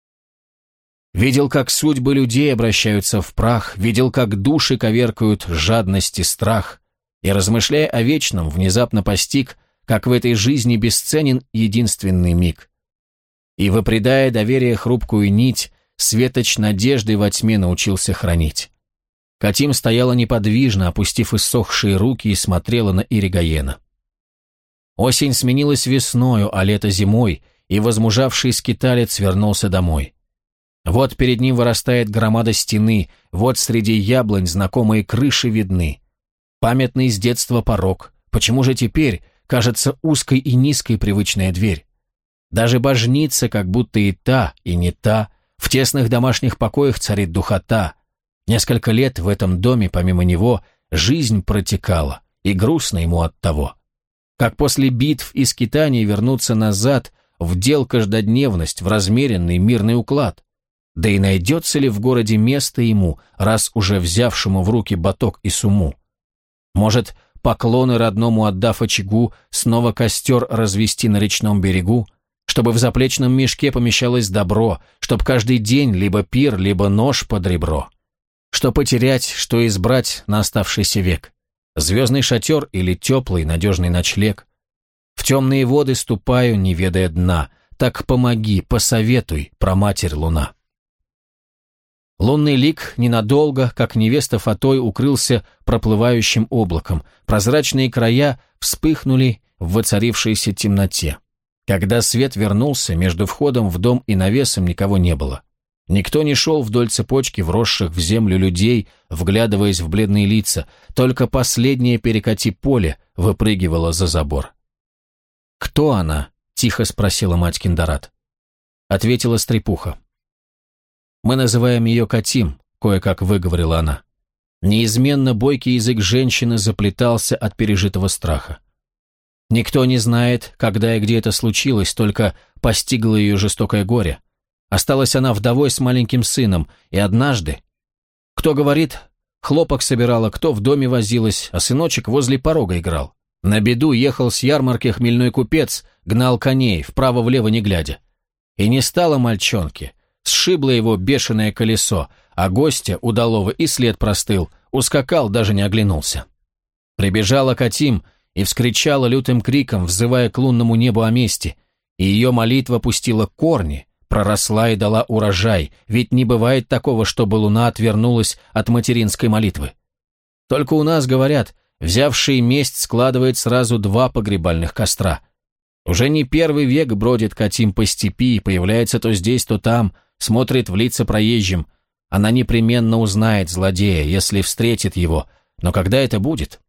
Видел, как судьбы людей обращаются в прах, видел, как души коверкают жадность и страх, и, размышляя о вечном, внезапно постиг, как в этой жизни бесценен единственный миг. И, выпредая доверие хрупкую нить, светоч надежды во тьме научился хранить. Катим стояла неподвижно, опустив иссохшие руки, и смотрела на Иригаена. Осень сменилась весною, а лето зимой, и возмужавший скиталец вернулся домой. Вот перед ним вырастает громада стены, вот среди яблонь знакомые крыши видны. Памятный с детства порог, почему же теперь кажется узкой и низкой привычная дверь? Даже божница, как будто и та, и не та, в тесных домашних покоях царит духота. Несколько лет в этом доме, помимо него, жизнь протекала, и грустно ему от того. Как после битв и скитаний вернуться назад, вдел каждодневность, в размеренный мирный уклад? Да и найдется ли в городе место ему, раз уже взявшему в руки баток и сумму? Может, поклоны родному отдав очагу, снова костер развести на речном берегу, чтобы в заплечном мешке помещалось добро, чтоб каждый день либо пир, либо нож под ребро? Что потерять, что избрать на оставшийся век? Звездный шатер или теплый, надежный ночлег? В темные воды ступаю, не ведая дна, так помоги, посоветуй, проматерь луна. Лунный лик ненадолго, как невеста Фатой, укрылся проплывающим облаком. Прозрачные края вспыхнули в воцарившейся темноте. Когда свет вернулся, между входом в дом и навесом никого не было. Никто не шел вдоль цепочки вросших в землю людей, вглядываясь в бледные лица, только последнее перекати поле выпрыгивало за забор. «Кто она?» — тихо спросила мать Киндарат. Ответила стрепуха. «Мы называем ее Катим», — кое-как выговорила она. Неизменно бойкий язык женщины заплетался от пережитого страха. Никто не знает, когда и где это случилось, только постигло ее жестокое горе. Осталась она вдовой с маленьким сыном, и однажды... Кто говорит, хлопок собирала, кто в доме возилась, а сыночек возле порога играл. На беду ехал с ярмарки хмельной купец, гнал коней, вправо-влево не глядя. И не стало мальчонки. Сшибло его бешеное колесо, а гостя удалого и след простыл, ускакал, даже не оглянулся. Прибежала Катим и вскричала лютым криком, взывая к лунному небу о мести, и ее молитва пустила корни, проросла и дала урожай, ведь не бывает такого, чтобы луна отвернулась от материнской молитвы. Только у нас, говорят, взявший месть складывает сразу 2 погребальных костра. Уже не 1 век бродит Катим по степи, появляется то здесь, то там, смотрит в лица проезжим. Она непременно узнает злодея, если встретит его, но когда это будет?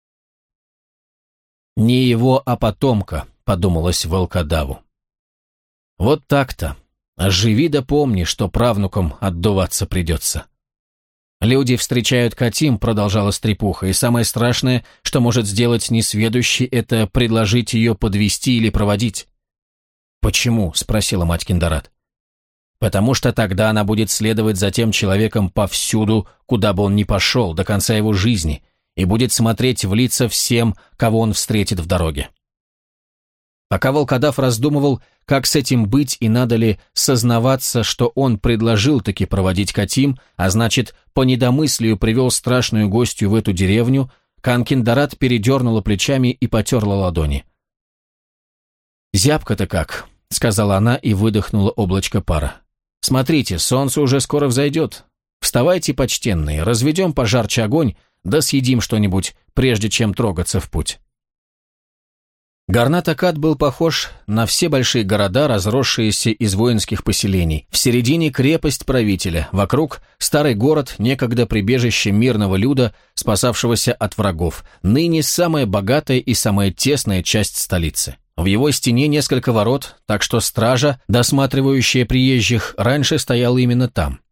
«Не его, а потомка», — подумалось волкодаву. «Вот так-то. Живи да помни, что правнукам отдуваться придется». «Люди встречают Катим», — продолжала стрепуха, «и самое страшное, что может сделать несведущий, это предложить ее подвести или проводить». «Почему?» — спросила мать Киндарат. «Потому что тогда она будет следовать за тем человеком повсюду, куда бы он ни пошел, до конца его жизни, и будет смотреть в лица всем, кого он встретит в дороге». Пока волкодав раздумывал, как с этим быть и надо ли сознаваться, что он предложил таки проводить Катим, а значит, по недомыслию привел страшную гостью в эту деревню, Канкиндарат передернула плечами и потерла ладони. «Зябко-то как», — сказала она и выдохнула облачко пара. «Смотрите, солнце уже скоро взойдет. Вставайте, почтенные, разведем пожарче огонь, да съедим что-нибудь, прежде чем трогаться в путь». Гарнат-Акад был похож на все большие города, разросшиеся из воинских поселений. В середине крепость правителя, вокруг старый город, некогда прибежище мирного люда, спасавшегося от врагов, ныне самая богатая и самая тесная часть столицы. В его стене несколько ворот, так что стража, досматривающая приезжих, раньше стояла именно там.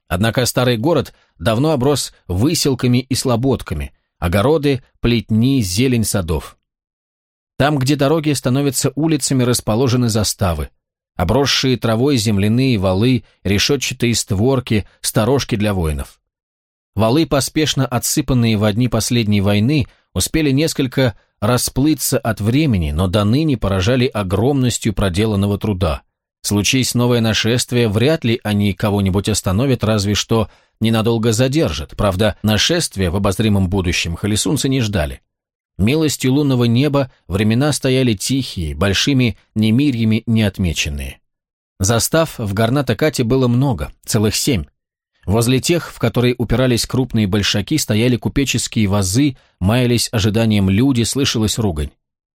Однако старый город давно оброс выселками и слободками, огороды, плетни, зелень садов. Там, где дороги становятся улицами, расположены заставы. Обросшие травой земляные валы, решетчатые створки, сторожки для воинов. Валы, поспешно отсыпанные во дни последней войны, успели несколько расплыться от времени, но до ныне поражали огромностью проделанного труда. Случись новое нашествие, вряд ли они кого-нибудь остановят, разве что ненадолго задержат. Правда, нашествия в обозримом будущем холесунцы не ждали. Милостью лунного неба времена стояли тихие, большими немирьями не отмеченные. Застав в Горната-Кате было много, целых 7. Возле тех, в которые упирались крупные большаки, стояли купеческие вазы, маялись ожиданием люди, слышалась ругань.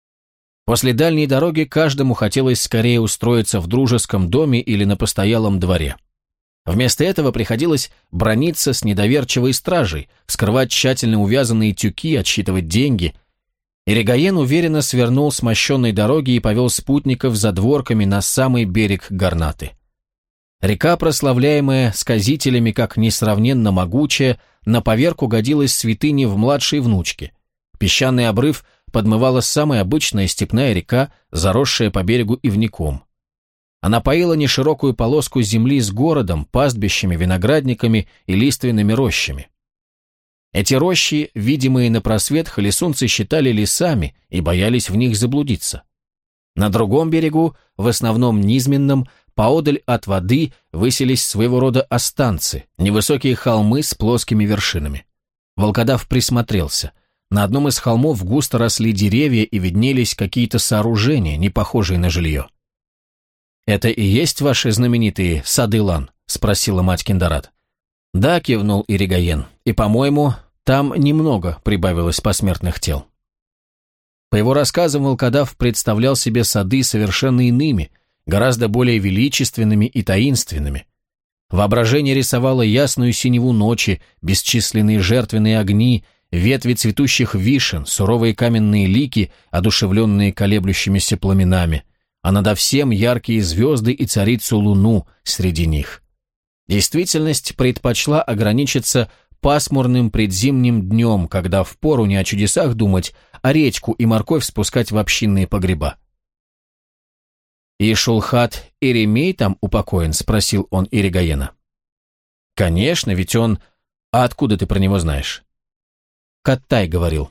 После дальней дороги каждому хотелось скорее устроиться в дружеском доме или на постоялом дворе. Вместо этого приходилось браниться с недоверчивой стражей, вскрывать тщательно увязанные тюки, отсчитывать деньги. Иригоен уверенно свернул с мощенной дороги и повел спутников за дворками на самый берег Горнаты. Река, прославляемая сказителями как несравненно могучая, на поверку годилась святыне в младшей внучке. Песчаный обрыв подмывала самая обычная степная река, заросшая по берегу ивняком. Она поила неширокую полоску земли с городом, пастбищами, виноградниками и лиственными рощами. Эти рощи, видимые на просвет, холесунцы считали лесами и боялись в них заблудиться. На другом берегу, в основном низменном, поодаль от воды высились своего рода останцы, невысокие холмы с плоскими вершинами. Волкодав присмотрелся. На одном из холмов густо росли деревья и виднелись какие-то сооружения, не похожие на жилье. «Это и есть ваши знаменитые сады Лан?» — спросила мать Киндарат. «Да», — кивнул Иригоен, — «и, по-моему, там немного прибавилось посмертных тел». По его рассказам волкодав представлял себе сады совершенно иными, гораздо более величественными и таинственными. Воображение рисовало ясную синеву ночи, бесчисленные жертвенные огни, ветви цветущих вишен, суровые каменные лики, одушевленные колеблющимися пламенами, а надо всем яркие звезды и царицу луну среди них. Действительность предпочла ограничиться пасмурным предзимним днем, когда впору не о чудесах думать, а речку и морковь спускать в общинные погреба. «И Шулхат Иремей там упокоен?» — спросил он Иригоена. «Конечно, ведь он... А откуда ты про него знаешь?» Каттай говорил.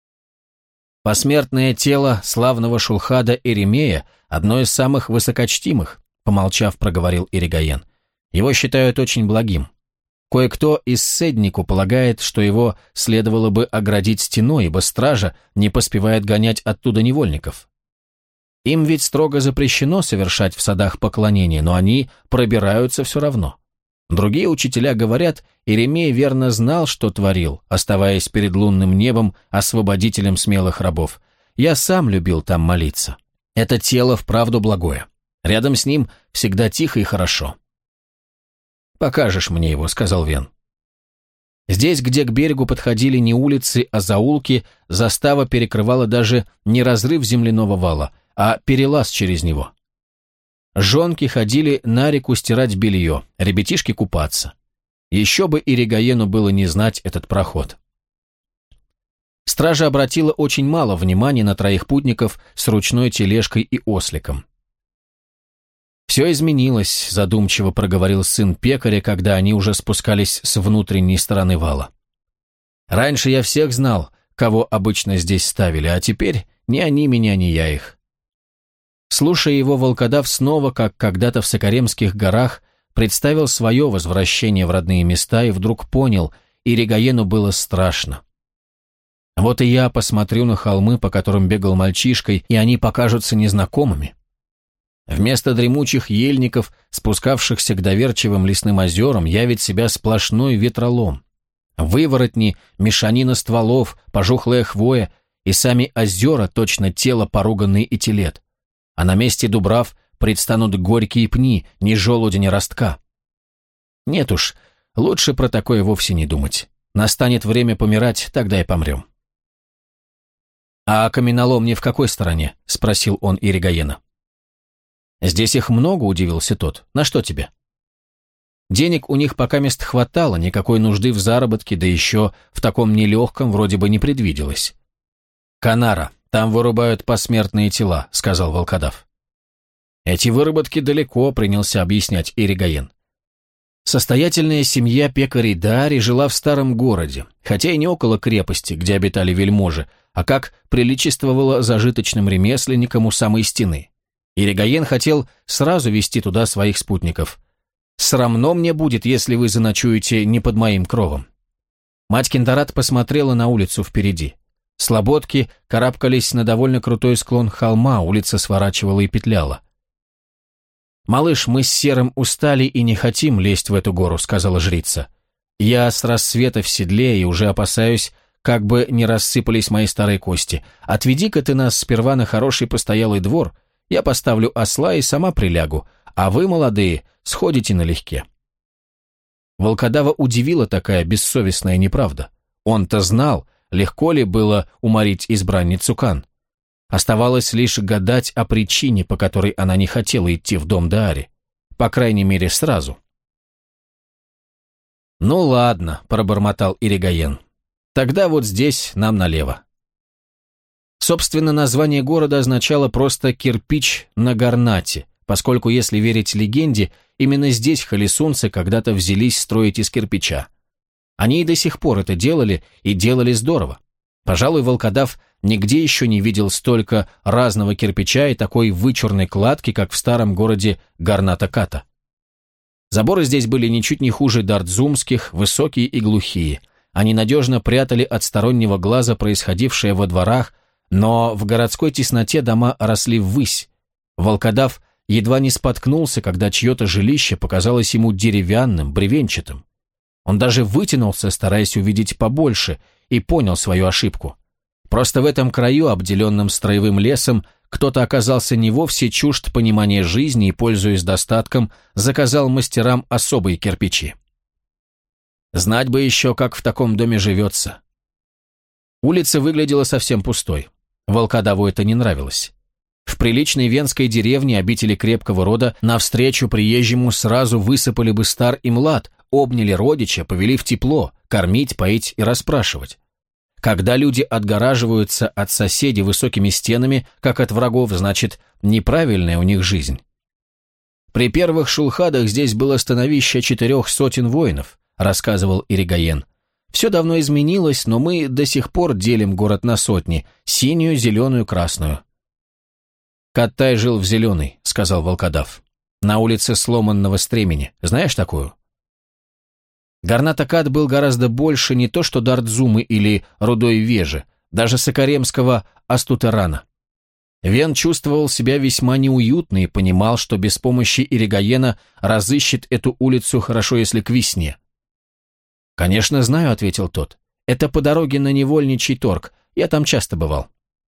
«Посмертное тело славного Шулхада Иремея одно из самых высокочтимых», — помолчав, проговорил Иригоен. «Его считают очень благим. Кое-кто из седнику полагает, что его следовало бы оградить стеной, ибо стража не поспевает гонять оттуда невольников. Им ведь строго запрещено совершать в садах поклонения, но они пробираются все равно. Другие учителя говорят, Иремей верно знал, что творил, оставаясь перед лунным небом освободителем смелых рабов. Я сам любил там молиться. Это тело вправду благое. Рядом с ним всегда тихо и хорошо». «Покажешь мне его», — сказал Вен. Здесь, где к берегу подходили не улицы, а заулки, застава перекрывала даже не разрыв земляного вала, а перелаз через него. Жонки ходили на реку стирать белье, ребятишки купаться. Еще бы Иригоену было не знать этот проход. Стража обратила очень мало внимания на 3 путников с ручной тележкой и осликом. «Все изменилось», — задумчиво проговорил сын пекаря, когда они уже спускались с внутренней стороны вала. «Раньше я всех знал, кого обычно здесь ставили, а теперь ни они меня, ни я их». Слушая его, волкодав снова, как когда-то в Сокаремских горах, представил свое возвращение в родные места и вдруг понял, Иригоену было страшно. «Вот и я посмотрю на холмы, по которым бегал мальчишкой, и они покажутся незнакомыми. Вместо дремучих ельников, спускавшихся к доверчивым лесным озерам, явит себя сплошной ветролом. Выворотни, мешанина стволов, пожухлая хвоя и сами озера точно тело поруганный итилет. А на месте дубрав предстанут горькие пни, ни желуди, ни ростка. Нет уж, лучше про такое вовсе не думать. Настанет время помирать, тогда и помрем». «А каменоломни в какой стороне?» — спросил он Иригоена. «Здесь их много», — удивился тот. «На что тебе?» Денег у них покамест хватало, никакой нужды в заработке, да еще в таком нелегком вроде бы не предвиделось. «Канара, там вырубают посмертные тела», — сказал волкодав. «Эти выработки далеко», — принялся объяснять Ирригаен. Состоятельная семья пекарей Даари жила в старом городе, хотя и не около крепости, где обитали вельможи, а как приличествовало зажиточным ремесленникам у самой стены. Ирригаен хотел сразу вести туда своих спутников. «Срамно мне будет, если вы заночуете не под моим кровом». Мать Кендарат посмотрела на улицу впереди. Слободки карабкались на довольно крутой склон холма, улица сворачивала и петляла. «Малыш, мы с Серым устали и не хотим лезть в эту гору», — сказала жрица. «Я с рассвета в седле и уже опасаюсь, как бы не рассыпались мои старые кости. Отведи-ка ты нас сперва на хороший постоялый двор, я поставлю осла и сама прилягу, а вы, молодые, сходите налегке». Волкодава удивила такая бессовестная неправда. Он-то знал, легко ли было уморить избранницу Кан. Оставалось лишь гадать о причине, по которой она не хотела идти в дом Даари. По крайней мере, сразу. «Ну ладно», — пробормотал Ирригаен. «Тогда вот здесь нам налево». Собственно, название города означало просто «кирпич на горнате», поскольку, если верить легенде, именно здесь холесунцы когда-то взялись строить из кирпича. Они и до сих пор это делали, и делали здорово. Пожалуй, волкодав нигде еще не видел столько разного кирпича и такой вычурной кладки, как в старом городе Гарната-Ката. Заборы здесь были ничуть не хуже дартзумских, высокие и глухие. Они надежно прятали от стороннего глаза происходившее во дворах, но в городской тесноте дома росли ввысь. Волкодав едва не споткнулся, когда чье-то жилище показалось ему деревянным, бревенчатым. Он даже вытянулся, стараясь увидеть побольше, и понял свою ошибку. Просто в этом краю, обделенном строевым лесом, кто-то оказался не вовсе чужд понимания жизни и, пользуясь достатком, заказал мастерам особые кирпичи. Знать бы еще, как в таком доме живется. Улица выглядела совсем пустой. Волкодаву это не нравилось. В приличной венской деревне обители крепкого рода навстречу приезжему сразу высыпали бы стар и млад, обняли родича, повели в тепло, кормить, поить и расспрашивать. Когда люди отгораживаются от соседей высокими стенами, как от врагов, значит, неправильная у них жизнь. При первых шулхадах здесь было становище 400 воинов, рассказывал Ирригаен. Все давно изменилось, но мы до сих пор делим город на сотни, синюю, зеленую, красную. «Каттай жил в зеленой», — сказал волкодав. «На улице Сломанного Стремени. Знаешь такую?» Гарната-Кат был гораздо больше не то что Дартзумы или Рудой Вежи, даже Сокаремского Астутерана. Вен чувствовал себя весьма неуютно и понимал, что без помощи Ирригаена разыщет эту улицу хорошо, если к весне. «Конечно, знаю», — ответил тот. «Это по дороге на Невольничий торг. Я там часто бывал».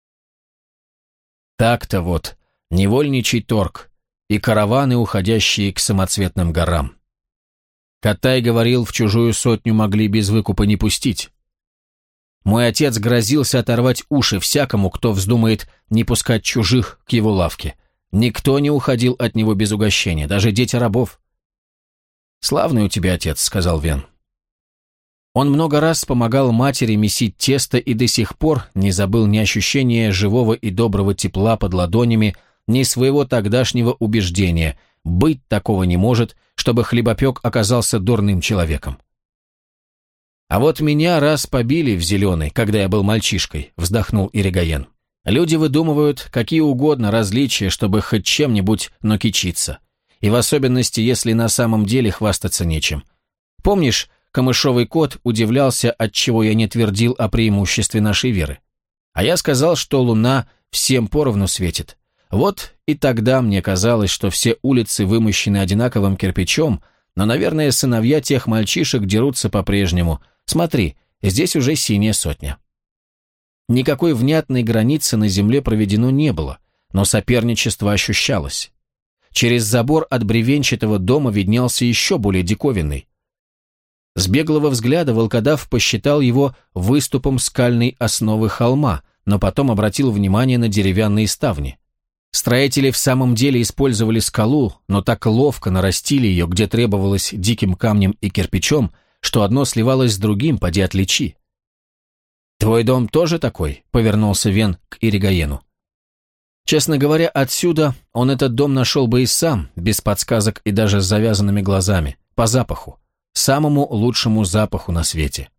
Так-то вот, Невольничий торг и караваны, уходящие к самоцветным горам. Каттай говорил, в чужую сотню могли без выкупа не пустить. Мой отец грозился оторвать уши всякому, кто вздумает не пускать чужих к его лавке. Никто не уходил от него без угощения, даже дети рабов. «Славный у тебя отец», — сказал Вен. Он много раз помогал матери месить тесто и до сих пор не забыл ни ощущения живого и доброго тепла под ладонями, ни своего тогдашнего убеждения. Быть такого не может, чтобы хлебопек оказался дурным человеком. «А вот меня раз побили в зеленый, когда я был мальчишкой», — вздохнул Ирригаен. «Люди выдумывают какие угодно различия, чтобы хоть чем-нибудь накичиться. И в особенности, если на самом деле хвастаться нечем. Помнишь, камышовый кот удивлялся, отчего я не твердил о преимуществе нашей веры. А я сказал, что луна всем поровну светит. Вот и тогда мне казалось, что все улицы вымощены одинаковым кирпичом, но, наверное, сыновья тех мальчишек дерутся по-прежнему. Смотри, здесь уже синяя сотня». Никакой внятной границы на земле проведено не было, но соперничество ощущалось. Через забор от бревенчатого дома виднелся еще более диковинный. С беглого взгляда волкодав посчитал его выступом скальной основы холма, но потом обратил внимание на деревянные ставни. Строители в самом деле использовали скалу, но так ловко нарастили ее, где требовалось, диким камнем и кирпичом, что одно сливалось с другим, поди отличи. «Твой дом тоже такой?» — повернулся Вен к Иригоену. Честно говоря, отсюда он этот дом нашел бы и сам, без подсказок и даже с завязанными глазами, по запаху, самому лучшему запаху на свете.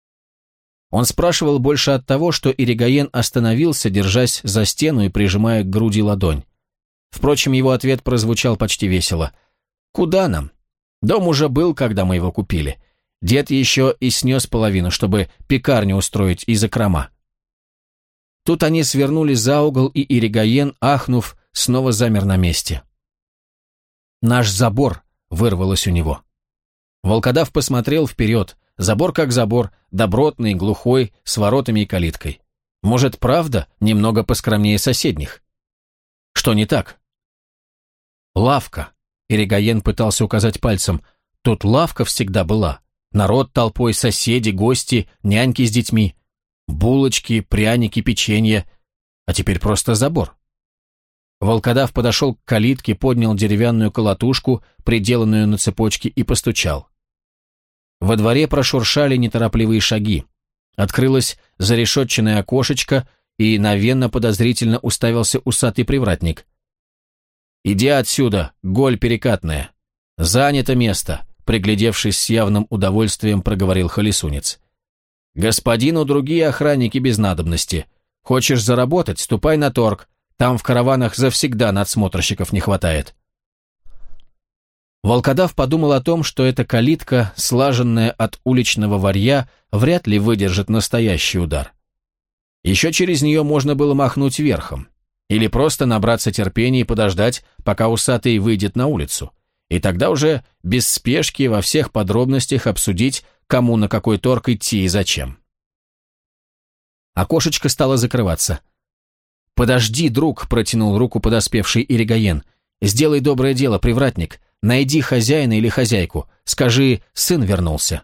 Он спрашивал больше от того, что Иригоен остановился, держась за стену и прижимая к груди ладонь. Впрочем, его ответ прозвучал почти весело. «Куда нам? Дом уже был, когда мы его купили. Дед еще и снес половину, чтобы пекарню устроить и закрома». Тут они свернули за угол, и Иригоен, ахнув, снова замер на месте. «Наш забор!» — вырвалось у него. Волкодав посмотрел вперед. Забор как забор, добротный, глухой, с воротами и калиткой. Может, правда, немного поскромнее соседних? Что не так? «Лавка!» — Иригоен пытался указать пальцем. «Тут лавка всегда была. Народ толпой, соседи, гости, няньки с детьми. Булочки, пряники, печенье. А теперь просто забор». Волкодав подошел к калитке, поднял деревянную колотушку, приделанную на цепочке, и постучал. Во дворе прошуршали неторопливые шаги. Открылось зарешетченное окошечко, и на Вена подозрительно уставился усатый привратник. «Иди отсюда, голь перекатная. Занято место», — приглядевшись с явным удовольствием, проговорил холесунец. «Господину другие охранники без надобности. Хочешь заработать, ступай на торг. Там в караванах завсегда надсмотрщиков не хватает». Волкодав подумал о том, что эта калитка, слаженная от уличного варья, вряд ли выдержит настоящий удар. Еще через нее можно было махнуть верхом. Или просто набраться терпения и подождать, пока усатый выйдет на улицу. И тогда уже без спешки во всех подробностях обсудить, кому на какой торг идти и зачем. Окошечко стало закрываться. «Подожди, друг», — протянул руку подоспевший Иригоен. «Сделай доброе дело, привратник. Найди хозяина или хозяйку. Скажи, сын вернулся».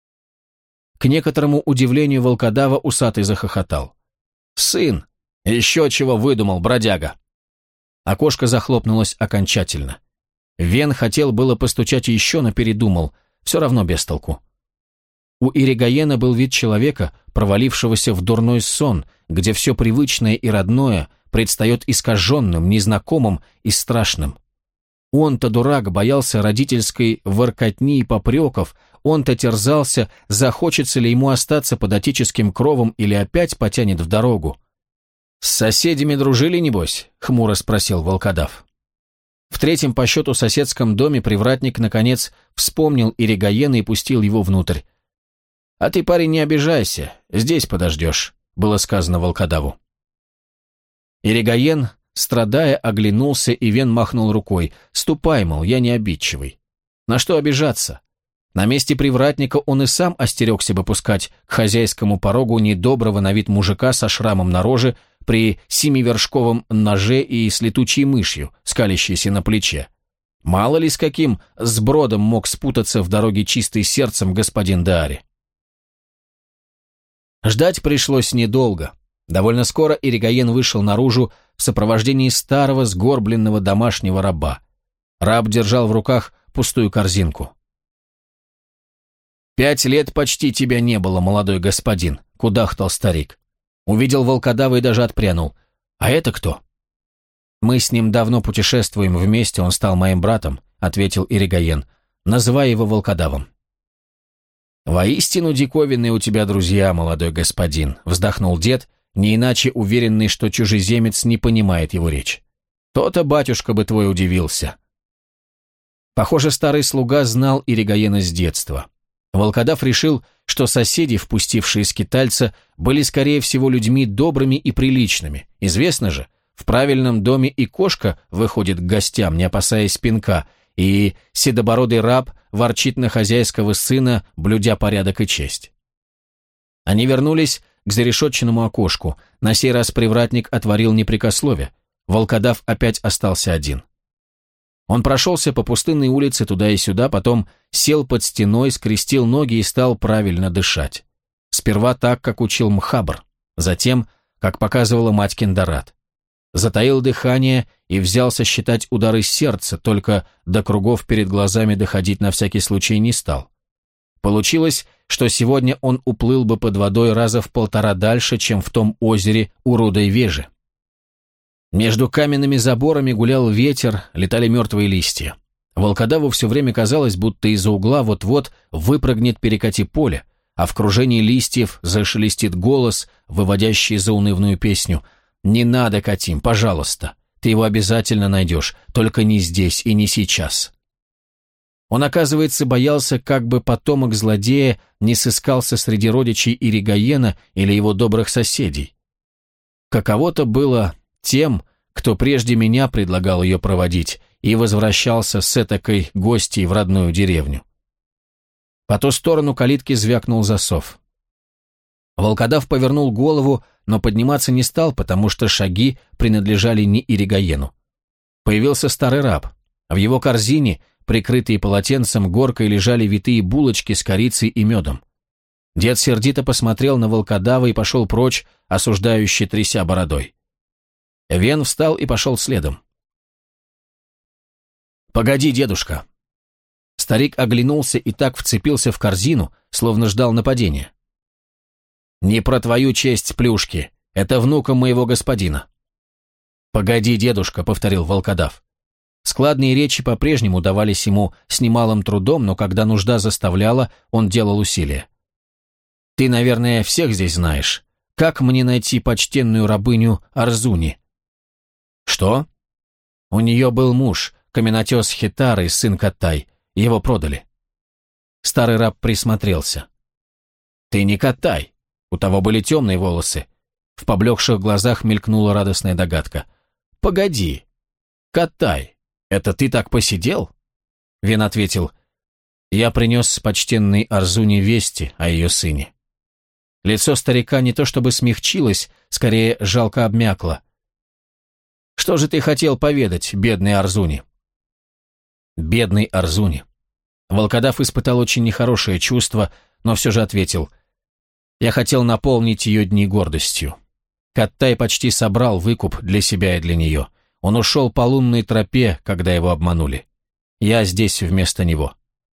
К некоторому удивлению волкодава усатый захохотал. «Сын! Еще чего выдумал, бродяга!» Окошко захлопнулось окончательно. Вен хотел было постучать еще, но передумал. Все равно без толку. У Иригоена был вид человека, провалившегося в дурной сон, где все привычное и родное предстает искаженным, незнакомым и страшным. Он-то, дурак, боялся родительской воркотни и попреков, он-то терзался, захочется ли ему остаться под отеческим кровом или опять потянет в дорогу. «С соседями дружили, небось?» — хмуро спросил волкодав. В третьем по счету соседском доме привратник, наконец, вспомнил Иригоена и пустил его внутрь. «А ты, парень, не обижайся, здесь подождешь», — было сказано волкодаву. Иригоен, страдая, оглянулся, и Вен махнул рукой. «Ступай, мол, я не обидчивый. На что обижаться? На месте привратника он и сам остерегся бы пускать к хозяйскому порогу недоброго на вид мужика со шрамом на роже при семивершковом ноже и с летучей мышью, скалящейся на плече. Мало ли с каким сбродом мог спутаться в дороге чистый сердцем господин Даари». Ждать пришлось недолго. Довольно скоро Иригоен вышел наружу в сопровождении старого сгорбленного домашнего раба. Раб держал в руках пустую корзинку. «5 лет почти тебя не было, молодой господин», — кудахтал старик. Увидел волкодава и даже отпрянул. «А это кто?» «Мы с ним давно путешествуем вместе, он стал моим братом», — ответил Иригоен, называя его волкодавом. «Воистину диковинные у тебя друзья, молодой господин», — вздохнул дед, не иначе уверенный, что чужеземец не понимает его речь. «То-то батюшка бы твой удивился». Похоже, старый слуга знал Иригоена с детства. Волкодав решил, что соседи, впустившие скитальца, были, скорее всего, людьми добрыми и приличными. Известно же, в правильном доме и кошка выходит к гостям, не опасаясь пинка, и седобородый раб ворчит на хозяйского сына, блюдя порядок и честь. Они вернулись к зарешетченному окошку. На сей раз привратник отворил непрекословие. Волкодав опять остался один. Он прошелся по пустынной улице туда и сюда, потом сел под стеной, скрестил ноги и стал правильно дышать. Сперва так, как учил Мхабр, затем, как показывала мать Кендарат. затаил дыхание и взялся считать удары сердца, только до кругов перед глазами доходить на всякий случай не стал. Получилось, что сегодня он уплыл бы под водой раза в 1,5 дальше, чем в том озере у Рудой Вежи. Между каменными заборами гулял ветер, летали мертвые листья. Волкодаву все время казалось, будто из-за угла вот-вот выпрыгнет перекати поле, а в кружении листьев зашелестит голос, выводящий заунывную песню: «Не надо, Катим, пожалуйста, ты его обязательно найдешь, только не здесь и не сейчас». Он, оказывается, боялся, как бы потомок злодея не сыскался среди родичей Иригоена или его добрых соседей. Каково-то было тем, кто прежде меня предлагал ее проводить и возвращался с этакой гостьей в родную деревню. По ту сторону калитки звякнул засов. Волкодав повернул голову, но подниматься не стал, потому что шаги принадлежали не Иригоену. Появился старый раб. В его корзине, прикрытые полотенцем, горкой лежали витые булочки с корицей и медом. Дед сердито посмотрел на волкодава и пошел прочь, осуждающе тряся бородой. Вен встал и пошел следом. «Погоди, дедушка!» Старик оглянулся и так вцепился в корзину, словно ждал нападения. «Не про твою честь, плюшки, это внуком моего господина». «Погоди, дедушка», — повторил волкодав. Складные речи по-прежнему давались ему с немалым трудом, но когда нужда заставляла, он делал усилия. «Ты, наверное, всех здесь знаешь. Как мне найти почтенную рабыню Арзуни?» «Что?» «У нее был муж, каменотес Хитары, сын Каттай. Его продали». Старый раб присмотрелся. «Ты не Каттай. У того были темные волосы». В поблекших глазах мелькнула радостная догадка. «Погоди. Каттай, это ты так посидел?» Вен ответил: «Я принес с почтенной Арзуни вести о ее сыне». Лицо старика не то чтобы смягчилось, скорее жалко обмякло. «Что же ты хотел поведать, бедный Арзуни?» «Бедный Арзуни». Волкодав испытал очень нехорошее чувство, но все же ответил: «Я хотел наполнить ее дни гордостью. Каттай почти собрал выкуп для себя и для нее. Он ушел по лунной тропе, когда его обманули. Я здесь вместо него».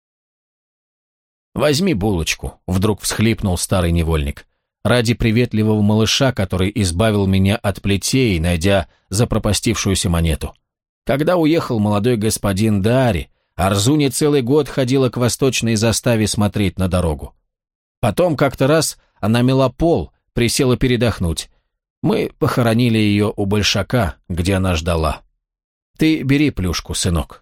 «Возьми булочку», — вдруг всхлипнул старый невольник. «Ради приветливого малыша, который избавил меня от плетей, найдя запропастившуюся монету. Когда уехал молодой господин Дари, Арзуни целый год ходила к восточной заставе смотреть на дорогу. Потом как-то раз она мела пол, присела передохнуть. Мы похоронили ее у большака, где она ждала. Ты бери плюшку, сынок».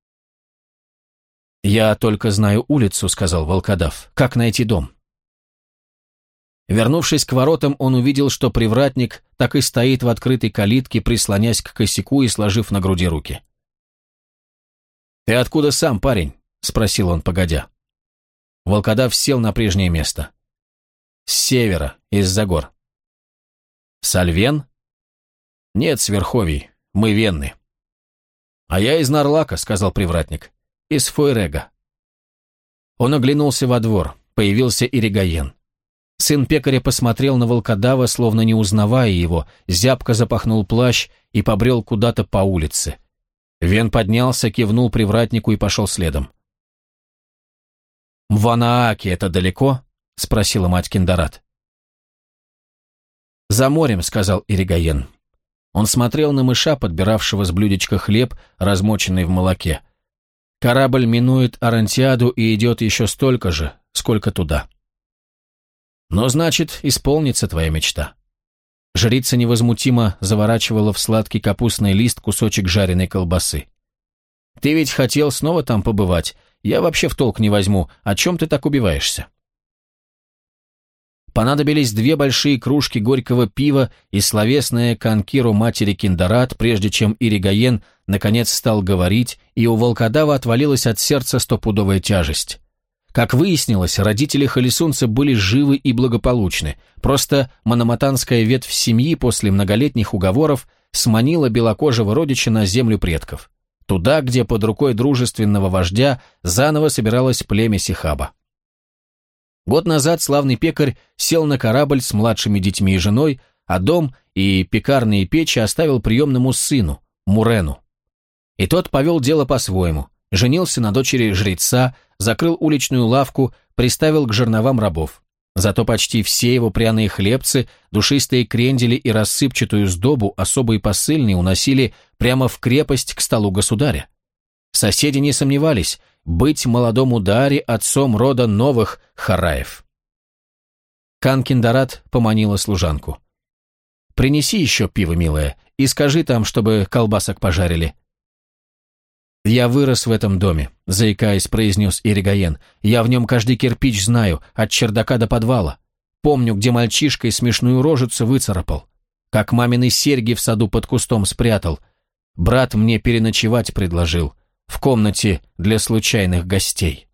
«Я только знаю улицу», — сказал волкодав. «Как найти дом?» Вернувшись к воротам, он увидел, что привратник так и стоит в открытой калитке, прислонясь к косяку и сложив на груди руки. «Ты откуда сам, парень?» — спросил он, погодя. Волкодав сел на прежнее место. «С севера, из-за гор». «Сальвен?» «Нет, с верховий, мы венны». «А я из Нарлака», — сказал привратник, — «из Фойрега». Он оглянулся во двор, появился Иригоен. Сын пекаря посмотрел на волкодава, словно не узнавая его, зябко запахнул плащ и побрел куда-то по улице. Вен поднялся, кивнул привратнику и пошел следом. «Мванааки это далеко?» — спросила мать Киндарат. «За морем», — сказал Иригоен. Он смотрел на мыша, подбиравшего с блюдечка хлеб, размоченный в молоке. «Корабль минует Арантиаду и идет еще столько же, сколько туда». «Но, значит, исполнится твоя мечта». Жрица невозмутимо заворачивала в сладкий капустный лист кусочек жареной колбасы. «Ты ведь хотел снова там побывать. Я вообще в толк не возьму. О чем ты так убиваешься?» Понадобились 2 большие кружки горького пива и словесная конкиру матери Киндарат, прежде чем Иригоен наконец стал говорить, и у волкодава отвалилась от сердца 100-пудовая тяжесть. Как выяснилось, родители холесунца были живы и благополучны, просто мономатанская ветвь семьи после многолетних уговоров сманила белокожего родича на землю предков, туда, где под рукой дружественного вождя заново собиралось племя Сихаба. Год назад славный пекарь сел на корабль с младшими детьми и женой, а дом и пекарные печи оставил приемному сыну, Мурену. И тот повел дело по-своему, женился на дочери жреца, закрыл уличную лавку, приставил к жерновам рабов. Зато почти все его пряные хлебцы, душистые крендели и рассыпчатую сдобу особые посыльные уносили прямо в крепость к столу государя. Соседи не сомневались, быть молодому Дааре отцом рода новых Хараев. Канкиндарат поманила служанку. «Принеси еще пиво, милая, и скажи там, чтобы колбасок пожарили». «Я вырос в этом доме», — заикаясь, произнес Иригаен. «Я в нем каждый кирпич знаю, от чердака до подвала. Помню, где мальчишкой смешную рожицу выцарапал. Как мамины серьги в саду под кустом спрятал. Брат мне переночевать предложил. В комнате для случайных гостей».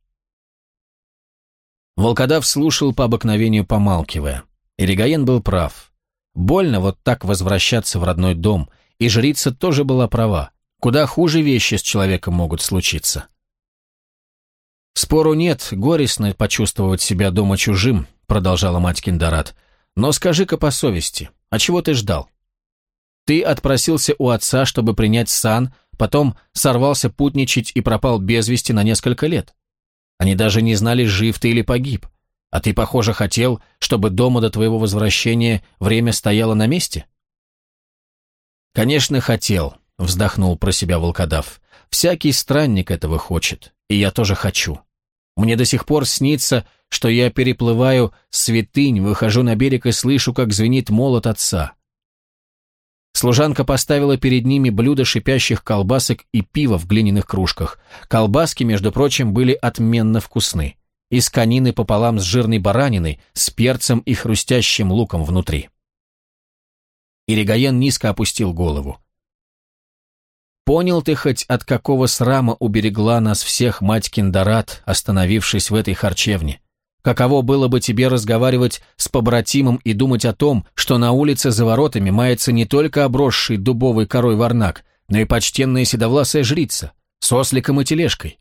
Волкодав слушал по обыкновению, помалкивая. Иригаен был прав. Больно вот так возвращаться в родной дом, и жрица тоже была права. Куда хуже вещи с человеком могут случиться. «Спору нет, горестно почувствовать себя дома чужим», продолжала мать Киндарат. «Но скажи-ка по совести, а чего ты ждал? Ты отпросился у отца, чтобы принять сан, потом сорвался путничать и пропал без вести на несколько лет. Они даже не знали, жив ты или погиб. А ты, похоже, хотел, чтобы дома до твоего возвращения время стояло на месте?» «Конечно, хотел», — вздохнул про себя волкодав. «Всякий странник этого хочет, и я тоже хочу. Мне до сих пор снится, что я переплываю святынь, выхожу на берег и слышу, как звенит молот отца». Служанка поставила перед ними блюдо шипящих колбасок и пива в глиняных кружках. Колбаски, между прочим, были отменно вкусны. Из конины пополам с жирной бараниной, с перцем и хрустящим луком внутри. Иригаен низко опустил голову. «Понял ты хоть, от какого срама уберегла нас всех мать Киндарат, остановившись в этой харчевне? Каково было бы тебе разговаривать с побратимом и думать о том, что на улице за воротами мается не только обросший дубовой корой варнак, но и почтенная седовласая жрица, с осликом и тележкой?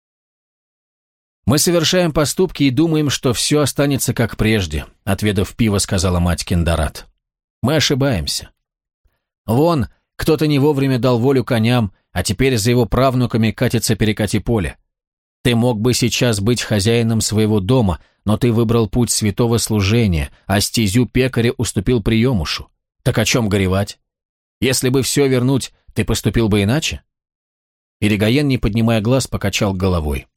Мы совершаем поступки и думаем, что все останется как прежде», отведав пиво, сказала мать Киндарат. «Мы ошибаемся. Вон, кто-то не вовремя дал волю коням, а теперь за его правнуками катится перекати поле. Ты мог бы сейчас быть хозяином своего дома, но ты выбрал путь святого служения, а стезю пекаря уступил приемушу. Так о чем горевать? Если бы все вернуть, ты поступил бы иначе?» Иригаен, не поднимая глаз, покачал головой.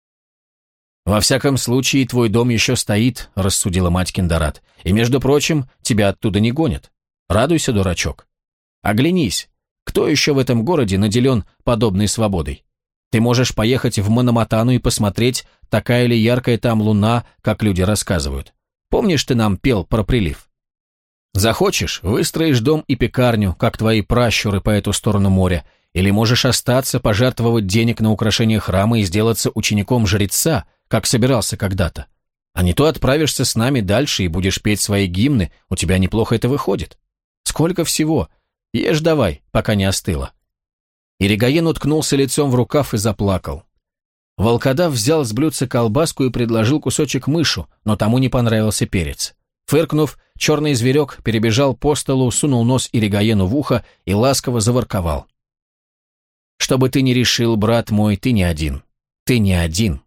«Во всяком случае, твой дом еще стоит», — рассудила мать Киндарат. «И, между прочим, тебя оттуда не гонят. Радуйся, дурачок. Оглянись, кто еще в этом городе наделен подобной свободой? Ты можешь поехать в Мономатану и посмотреть, такая ли яркая там луна, как люди рассказывают. Помнишь, ты нам пел про прилив? Захочешь, выстроишь дом и пекарню, как твои пращуры по эту сторону моря, или можешь остаться, пожертвовать денег на украшение храма и сделаться учеником жреца, как собирался когда-то. А не то отправишься с нами дальше и будешь петь свои гимны, у тебя неплохо это выходит. Сколько всего! Ешь давай, пока не остыло». Иригаен уткнулся лицом в рукав и заплакал. Волкодав взял с блюдца колбаску и предложил кусочек мышу, но тому не понравился перец. Фыркнув, черный зверек перебежал по столу, сунул нос Иригаену в ухо и ласково заворковал. «Что бы ты ни решил, брат мой, ты не один. Ты не один».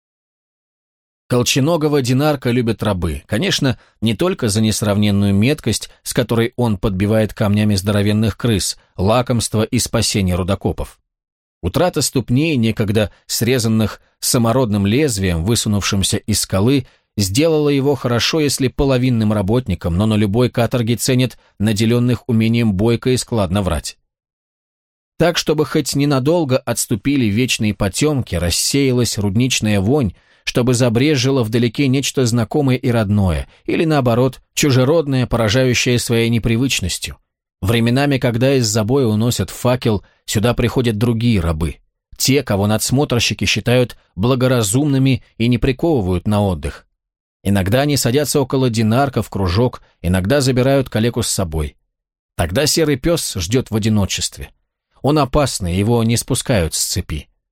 Колченогого Динарка любят рабы, конечно, не только за несравненную меткость, с которой он подбивает камнями здоровенных крыс, лакомство и спасение рудокопов. Утрата ступней, некогда срезанных самородным лезвием, высунувшимся из скалы, сделала его хорошо, если половинным работником, но на любой каторге ценят наделенных умением бойко и складно врать. Так, чтобы хоть ненадолго отступили вечные потемки, рассеялась рудничная вонь, чтобы забрежило вдалеке нечто знакомое и родное, или наоборот, чужеродное, поражающее своей непривычностью. Временами, когда из забоя уносят факел, сюда приходят другие рабы, те, кого надсмотрщики считают благоразумными и не приковывают на отдых. Иногда они садятся около Динарка в кружок, иногда забирают калеку с собой. Тогда серый пес ждет в одиночестве. Он опасный, его не спускают с цепи.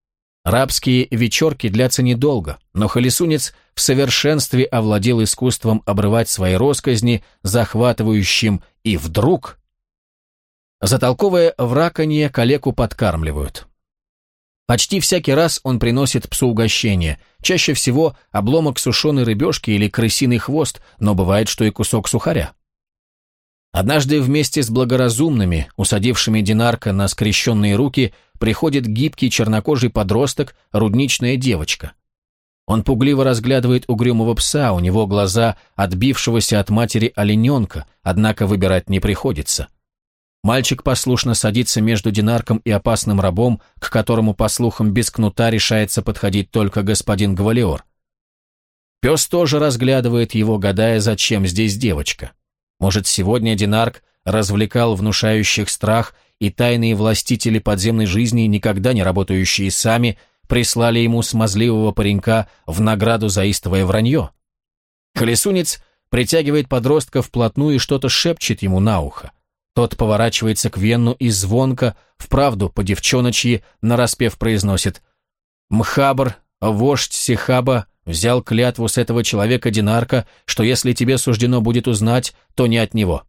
Рабские вечерки длятся недолго, но Холесунец в совершенстве овладел искусством обрывать свои росказни захватывающим «и вдруг». Затолковывая враканье, калеку подкармливают. Почти всякий раз он приносит псу угощение, чаще всего обломок сушеной рыбешки или крысиный хвост, но бывает, что и кусок сухаря. Однажды вместе с благоразумными, усадившими Динарка на скрещенные руки, приходит гибкий чернокожий подросток, рудничная девочка. Он пугливо разглядывает угрюмого пса, у него глаза отбившегося от матери олененка, однако выбирать не приходится. Мальчик послушно садится между Динарком и опасным рабом, к которому, по слухам, без кнута решается подходить только господин Гвалиор. Пес тоже разглядывает его, гадая, зачем здесь девочка. Может, сегодня Динарк развлекал внушающих страх, и тайные властители подземной жизни, никогда не работающие сами, прислали ему смазливого паренька в награду за истовое вранье. Холесунец притягивает подростка вплотную и что-то шепчет ему на ухо. Тот поворачивается к Венну и звонко, вправду по-девчоночьи, нараспев произносит: «Мхабр, вождь Сихаба, взял клятву с этого человека Динарка, что если тебе суждено будет узнать, то не от него».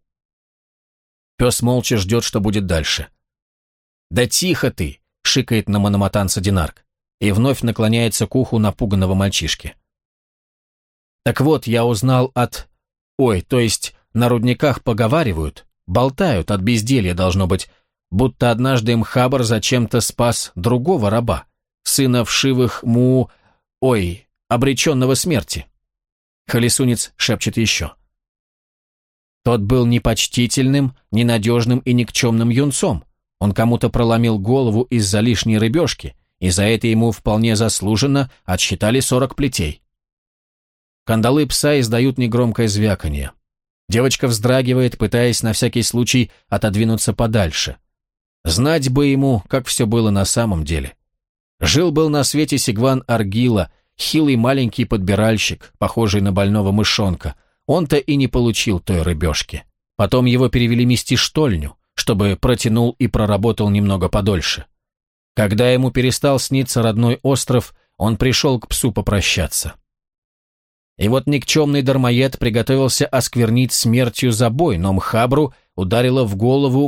Пес молча ждет, что будет дальше. «Да тихо ты!» — шикает на мономатанца Динарк и вновь наклоняется к уху напуганного мальчишки. «Так вот, я узнал от... Ой, то есть на рудниках поговаривают, болтают от безделья, должно быть, будто однажды Мхабр зачем-то спас другого раба, сына вшивых Ой, обреченного смерти». Холесунец шепчет еще. «Тот был непочтительным, ненадежным и никчемным юнцом. Он кому-то проломил голову из-за лишней рыбешки, и за это ему вполне заслуженно отсчитали 40 плетей». Кандалы пса издают негромкое звяканье. Девочка вздрагивает, пытаясь на всякий случай отодвинуться подальше. Знать бы ему, как все было на самом деле. Жил-был на свете Сигван Аргила, хилый маленький подбиральщик, похожий на больного мышонка. Он-то и не получил той рыбешки. Потом его перевели мести штольню, чтобы протянул и проработал немного подольше. Когда ему перестал сниться родной остров, он пришел к псу попрощаться. И вот никчемный дармоед приготовился осквернить смертью забой, но Мхабру ударило в голову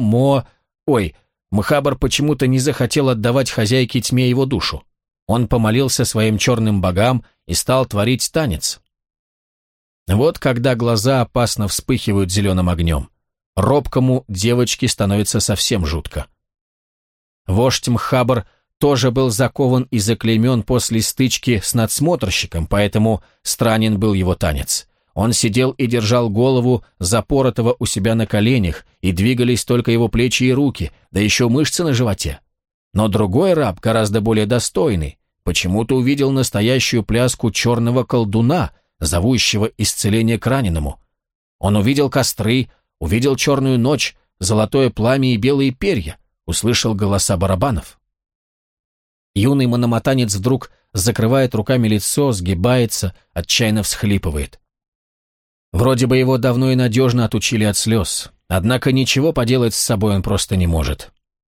Мхабр почему-то не захотел отдавать хозяйке тьме его душу. Он помолился своим черным богам и стал творить танец. Вот когда глаза опасно вспыхивают зеленым огнем. Робкому девочке становится совсем жутко. Вождь Мхабр тоже был закован и заклеймен после стычки с надсмотрщиком, поэтому странен был его танец. Он сидел и держал голову запоротого у себя на коленях, и двигались только его плечи и руки, да еще мышцы на животе. Но другой раб, гораздо более достойный, почему-то увидел настоящую пляску черного колдуна, зовущего исцеление к раненому. Он увидел костры, увидел черную ночь, золотое пламя и белые перья, услышал голоса барабанов. Юный мономатанец вдруг закрывает руками лицо, сгибается, отчаянно всхлипывает. Вроде бы его давно и надежно отучили от слез, однако ничего поделать с собой он просто не может.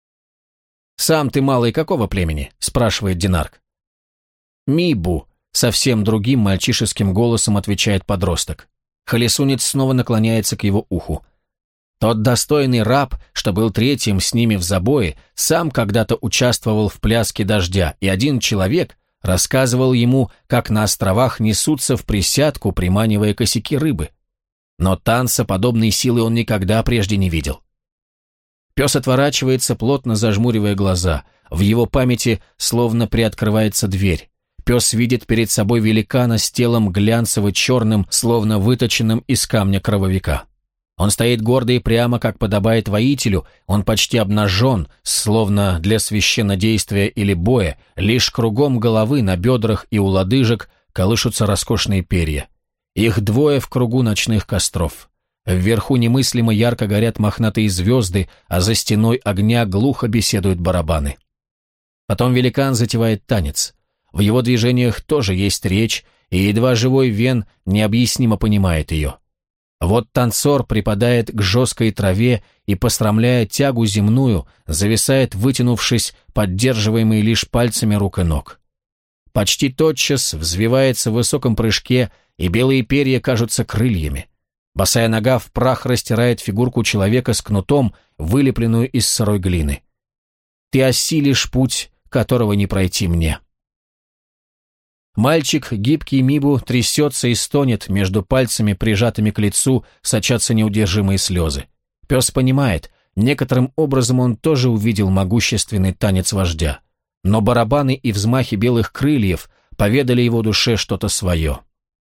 «Сам ты, малый, какого племени?» – спрашивает Динарк. «Мибу», – совсем другим мальчишеским голосом отвечает подросток. Холесунец снова наклоняется к его уху. Тот достойный раб, что был третьим с ними в забое, сам когда-то участвовал в пляске дождя, и один человек рассказывал ему, как на островах несутся в присядку, приманивая косяки рыбы. Но танца подобной силы он никогда прежде не видел. Пес отворачивается, плотно зажмуривая глаза. В его памяти словно приоткрывается дверь. Пес видит перед собой великана с телом глянцево-черным, словно выточенным из камня крововика. Он стоит гордо и прямо, как подобает воителю, он почти обнажен, словно для священнодействия или боя, лишь кругом головы, на бедрах и у лодыжек колышутся роскошные перья. Их двое в кругу ночных костров. Вверху немыслимо ярко горят мохнатые звезды, а за стеной огня глухо беседуют барабаны. Потом великан затевает танец. В его движениях тоже есть речь, и едва живой Вен необъяснимо понимает ее. Вот танцор припадает к жесткой траве и, посрамляя тягу земную, зависает, вытянувшись, поддерживаемый лишь пальцами рук и ног. почти тотчас взвивается в высоком прыжке, и белые перья кажутся крыльями. Босая нога в прах растирает фигурку человека с кнутом, вылепленную из сырой глины. Ты осилишь путь, которого не пройти мне. Мальчик, гибкий Мибу, трясется и стонет, между пальцами, прижатыми к лицу, сочатся неудержимые слезы. Пес понимает, некоторым образом он тоже увидел могущественный танец вождя, но барабаны и взмахи белых крыльев поведали его душе что-то свое.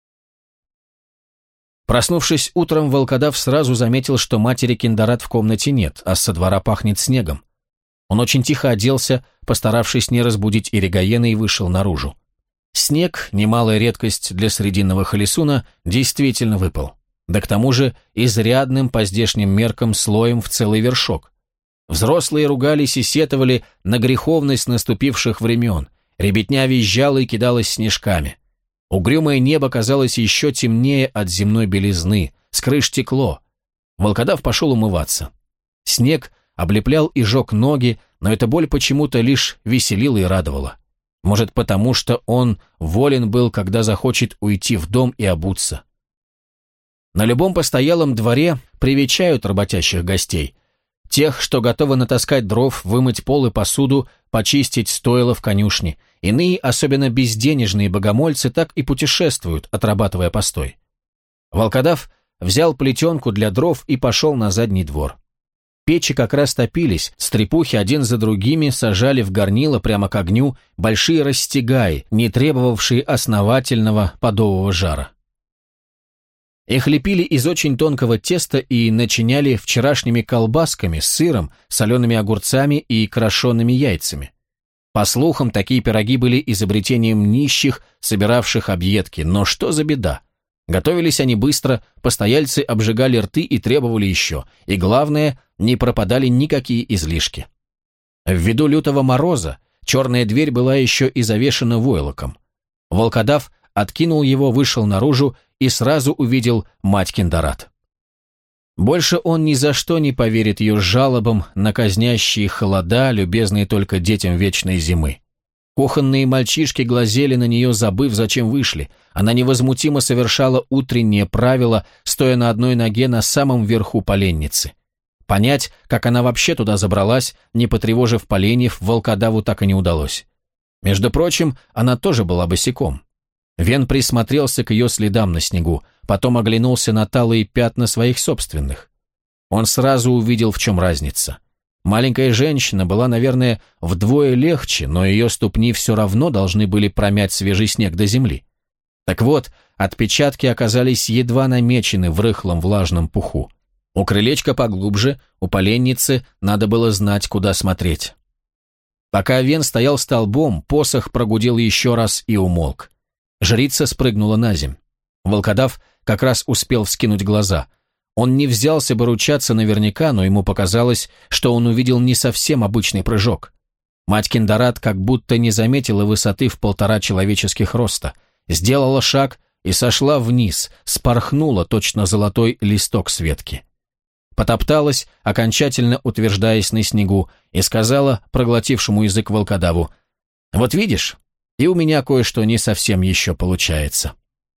Проснувшись утром, волкодав сразу заметил, что матери Киндарат в комнате нет, а со двора пахнет снегом. Он очень тихо оделся, постаравшись не разбудить Иригоена, и вышел наружу. Снег, немалая редкость для срединного Холесуна, действительно выпал. Да к тому же изрядным по здешним меркам слоем в целый вершок. Взрослые ругались и сетовали на греховность наступивших времен. Ребятня визжала и кидалась снежками. Угрюмое небо казалось еще темнее от земной белизны, с крыш текло. Волкодав пошел умываться. Снег облеплял и жег ноги, но эта боль почему-то лишь веселила и радовала. Может, потому что он волен был, когда захочет уйти в дом и обуться. На любом постоялом дворе привечают работящих гостей. Тех, что готовы натаскать дров, вымыть пол и посуду, почистить стойла в конюшне. Иные, особенно безденежные богомольцы, так и путешествуют, отрабатывая постой. Волкодав взял плетенку для дров и пошел на задний двор. Печи как раз топились, стрепухи один за другими сажали в горнило прямо к огню большие растягаи, не требовавшие основательного подового жара. Их лепили из очень тонкого теста и начиняли вчерашними колбасками, сыром, солеными огурцами и крашеными яйцами. По слухам, такие пироги были изобретением нищих, собиравших объедки, но что за беда? Готовились они быстро, постояльцы обжигали рты и требовали еще, и главное, не пропадали никакие излишки. Ввиду лютого мороза черная дверь была еще и завешена войлоком. Волкодав откинул его, вышел наружу и сразу увидел мать Киндарат. Больше он ни за что не поверит ее жалобам на казнящие холода, любезные только детям вечной зимы. Кухонные мальчишки глазели на нее, забыв, зачем вышли. Она невозмутимо совершала утреннее правило, стоя на одной ноге на самом верху поленницы. Понять, как она вообще туда забралась, не потревожив поленьев, волкодаву так и не удалось. Между прочим, она тоже была босиком. Вен присмотрелся к ее следам на снегу, потом оглянулся на талые пятна своих собственных. Он сразу увидел, в чем разница. Маленькая женщина была, наверное, вдвое легче, но ее ступни все равно должны были промять свежий снег до земли. Так вот, отпечатки оказались едва намечены в рыхлом влажном пуху. У крылечка поглубже, у поленницы надо было знать, куда смотреть. Пока Вен стоял столбом, посох прогудел еще раз и умолк. Жрица спрыгнула на земь. Волкодав как раз успел вскинуть глаза. Он не взялся бы ручаться наверняка, но ему показалось, что он увидел не совсем обычный прыжок. Мать Киндарат как будто не заметила высоты в 1,5 человеческих роста, сделала шаг и сошла вниз, спорхнула точно золотой листок с ветки. Потопталась, окончательно утверждаясь на снегу, и сказала проглотившему язык волкодаву: «Вот видишь, и у меня кое-что не совсем еще получается».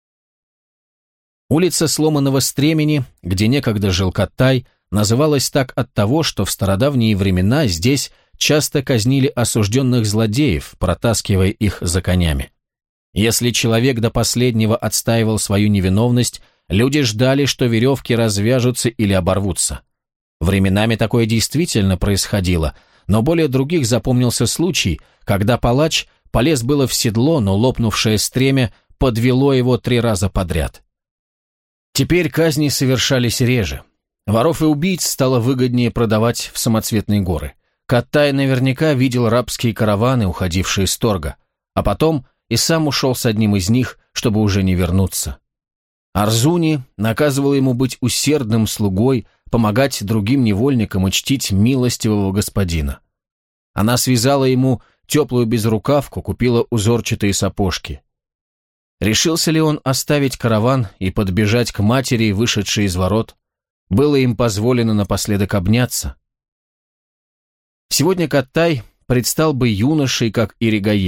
Улица сломанного стремени, где некогда жил Каттай, называлась так от того, что в стародавние времена здесь часто казнили осужденных злодеев, протаскивая их за конями. Если человек до последнего отстаивал свою невиновность, люди ждали, что веревки развяжутся или оборвутся. Временами такое действительно происходило, но более других запомнился случай, когда палач полез было в седло, но лопнувшее стремя подвело его 3 раза подряд. Теперь казни совершались реже. Воров и убийц стало выгоднее продавать в самоцветные горы. Каттай наверняка видел рабские караваны, уходившие с торга, а потом и сам ушел с одним из них, чтобы уже не вернуться. Арзуни наказывала ему быть усердным слугой, помогать другим невольникам и чтить милостивого господина. Она связала ему теплую безрукавку, купила узорчатые сапожки. Решился ли он оставить караван и подбежать к матери, вышедшей из ворот? Было им позволено напоследок обняться? Сегодня Каттай предстал бы юношей, как Иригоен,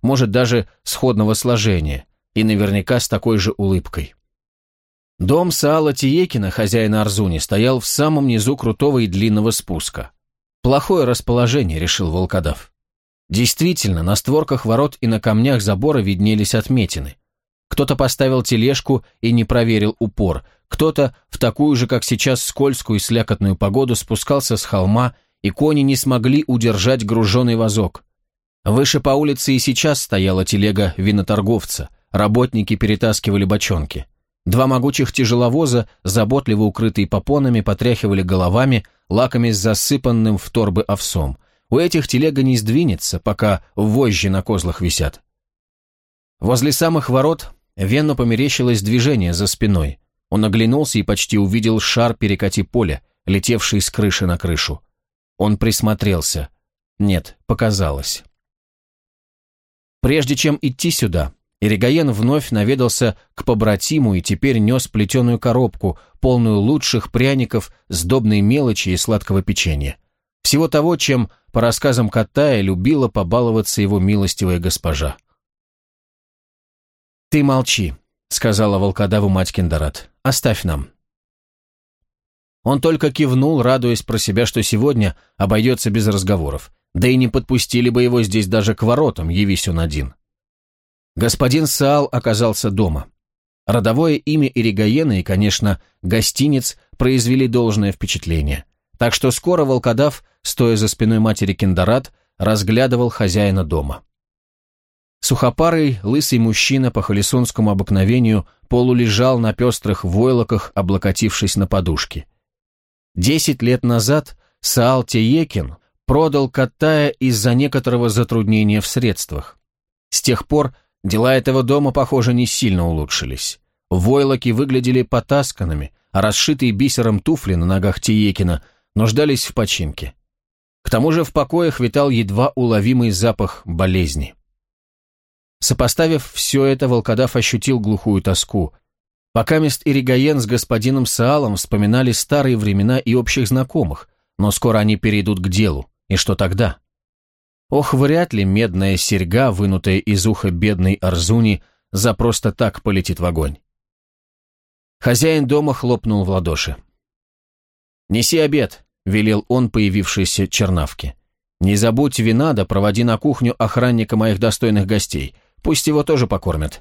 может даже сходного сложения, и наверняка с такой же улыбкой. Дом Саала Тиекина, хозяина Арзуни, стоял в самом низу крутого и длинного спуска. Плохое расположение, решил волкодав. Действительно, на створках ворот и на камнях забора виднелись отметины. Кто-то поставил тележку и не проверил упор, кто-то в такую же, как сейчас, скользкую и слякотную погоду спускался с холма, и кони не смогли удержать груженый вазок. Выше по улице и сейчас стояла телега виноторговца, работники перетаскивали бочонки. Два могучих тяжеловоза, заботливо укрытые попонами, потряхивали головами, лакомясь засыпанным в торбы овсом. У этих телега не сдвинется, пока вожжи на козлах висят. Возле самых ворот Венну померещилось движение за спиной. Он оглянулся и почти увидел шар перекати поля, летевший с крыши на крышу. Он присмотрелся. Нет, показалось. Прежде чем идти сюда, Иригоен вновь наведался к побратиму и теперь нес плетеную коробку, полную лучших пряников, сдобной мелочи и сладкого печенья. Всего того, чем, по рассказам Каттая, любила побаловаться его милостивая госпожа. «Ты молчи», — сказала волкодаву мать Киндарат. «Оставь нам». Он только кивнул, радуясь про себя, что сегодня обойдется без разговоров, да и не подпустили бы его здесь даже к воротам, явись он один. Господин Саал оказался дома. Родовое имя Иригоена и, конечно, гостиниц произвели должное впечатление. Так что скоро волкодав, стоя за спиной матери Киндарат, разглядывал хозяина дома. Сухопарый, лысый мужчина по холесунскому обыкновению полулежал на пестрых войлоках, облокотившись на подушки. 10 лет назад Саал Тиекин продал Каттая из-за некоторого затруднения в средствах. С тех пор дела этого дома, похоже, не сильно улучшились. Войлоки выглядели потасканными, а расшитые бисером туфли на ногах Тиекина нуждались в починке. К тому же в покоях витал едва уловимый запах болезни. Сопоставив все это, волкодав ощутил глухую тоску. Покамест Иригоен с господином Саалом вспоминали старые времена и общих знакомых, но скоро они перейдут к делу, и что тогда? Ох, вряд ли медная серьга, вынутая из уха бедной Арзуни, за просто так полетит в огонь. Хозяин дома хлопнул в ладоши. «Неси обед», — велел он появившейся чернавке. «Не забудь вина, да проводи на кухню охранника моих достойных гостей, пусть его тоже покормят».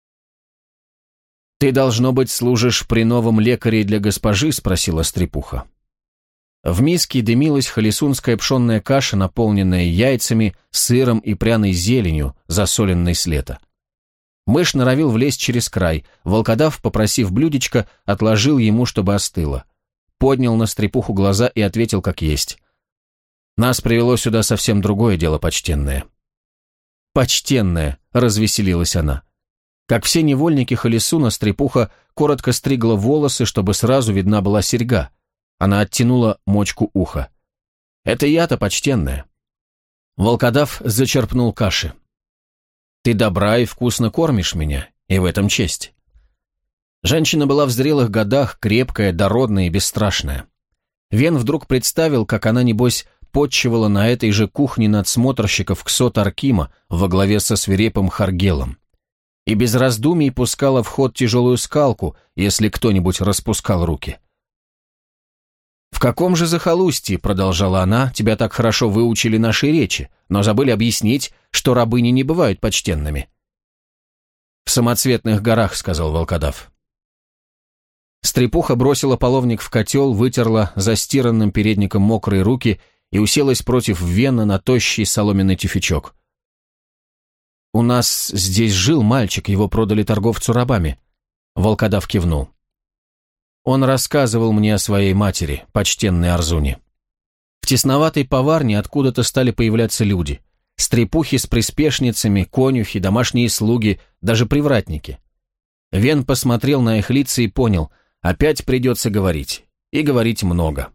«Ты, должно быть, служишь при новом лекаре для госпожи?» — спросила стрепуха. В миске дымилась холесунская пшенная каша, наполненная яйцами, сыром и пряной зеленью, засоленной с лета. Мышь норовил влезть через край. Волкодав, попросив блюдечко, отложил ему, чтобы остыло. Поднял на стрепуху глаза и ответил как есть. «Нас привело сюда совсем другое дело, почтенное». «Почтенное», — развеселилась она. Как все невольники холесуна, стрепуха коротко стригла волосы, чтобы сразу видна была серьга. Она оттянула мочку уха. «Это я-то, почтенная». Волкодав зачерпнул каши. «Ты добра и вкусно кормишь меня, и в этом честь». Женщина была в зрелых годах, крепкая, дородная и бесстрашная. Вен вдруг представил, как она, небось, подчивала на этой же кухне надсмотрщиков Ксот Аркима во главе со свирепым Харгелом. И без раздумий пускала в ход тяжелую скалку, если кто-нибудь распускал руки. «В каком же захолустье, — продолжала она, — тебя так хорошо выучили нашей речи, но забыли объяснить, что рабыни не бывают почтенными?» «В самоцветных горах, — сказал волкодав». Стрепуха бросила половник в котел, вытерла застиранным передником мокрые руки и уселась против Вена на тощий соломенный тюфячок. «У нас здесь жил мальчик, его продали торговцу рабами». Волкодав кивнул. Он рассказывал мне о своей матери, почтенной Арзуни. В тесноватой поварне откуда-то стали появляться люди. Стрепухи с приспешницами, конюхи, домашние слуги, даже привратники. Вен посмотрел на их лица и понял, опять придется говорить. И говорить много.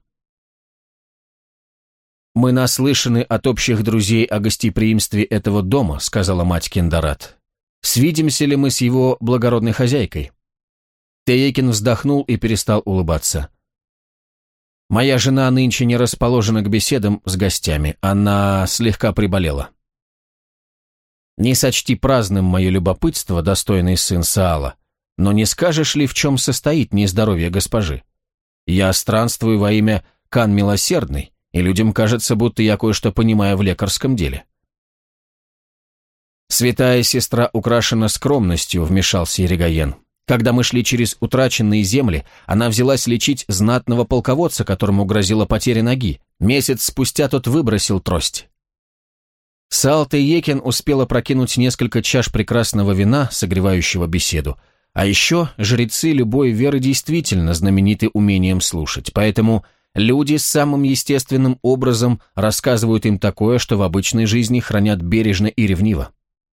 «Мы наслышаны от общих друзей о гостеприимстве этого дома», — сказала мать Киндарат. «Свидимся ли мы с его благородной хозяйкой?» Тиекин вздохнул и перестал улыбаться. «Моя жена нынче не расположена к беседам с гостями. Она слегка приболела». Не сочти праздным мое любопытство, достойный сын Саала, но не скажешь ли, в чем состоит нездоровье госпожи? Я странствую во имя Кан Милосердный, и людям кажется, будто я кое-что понимаю в лекарском деле». «Святая сестра украшена скромностью», — вмешался Иригаен. «Когда мы шли через утраченные земли, она взялась лечить знатного полководца, которому грозила потеря ноги. Месяц спустя тот выбросил трость». Саал Тейекин успел опрокинуть несколько чаш прекрасного вина, согревающего беседу. А еще жрецы любой веры действительно знамениты умением слушать, поэтому люди самым естественным образом рассказывают им такое, что в обычной жизни хранят бережно и ревниво.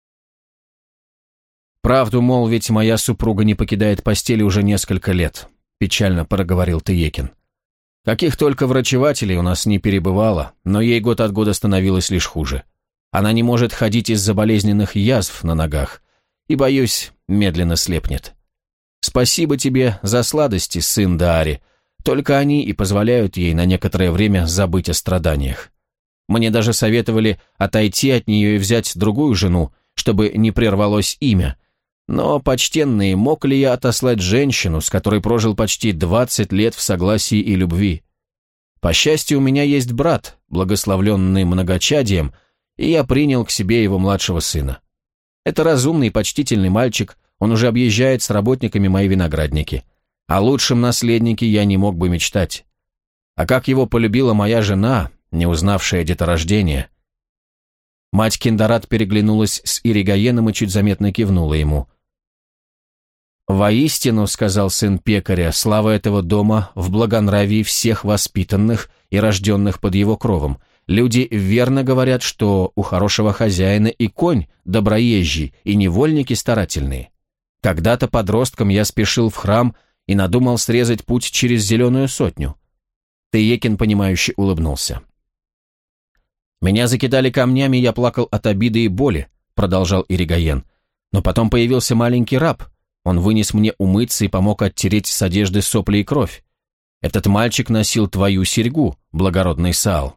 «Правду, мол, ведь моя супруга не покидает постели уже несколько лет», – печально проговорил Тейекин. «Каких только врачевателей у нас не перебывало, но ей год от года становилось лишь хуже. Она не может ходить из-за болезненных язв на ногах и, боюсь, медленно слепнет. Спасибо тебе за сладости, сын Даари, только они и позволяют ей на некоторое время забыть о страданиях. Мне даже советовали отойти от нее и взять другую жену, чтобы не прервалось имя. Но, почтенные, мог ли я отослать женщину, с которой прожил почти 20 лет в согласии и любви? По счастью, у меня есть брат, благословленный многочадием, и я принял к себе его младшего сына. Это разумный и почтительный мальчик, он уже объезжает с работниками мои виноградники. О лучшем наследнике я не мог бы мечтать. А как его полюбила моя жена, не узнавшая деторождения». Мать Киндарат переглянулась с Иригаеном и чуть заметно кивнула ему. «Воистину, — сказал сын пекаря, — слава этого дома в благонравии всех воспитанных и рожденных под его кровом. Люди верно говорят, что у хорошего хозяина и конь доброезжий, и невольники старательные. Когда-то подростком я спешил в храм и надумал срезать путь через Зеленую Сотню». Тейекин, понимающе улыбнулся. «Меня закидали камнями, я плакал от обиды и боли», — продолжал Иригаен. «Но потом появился маленький раб. Он вынес мне умыться и помог оттереть с одежды сопли и кровь. Этот мальчик носил твою серьгу, благородный Саал».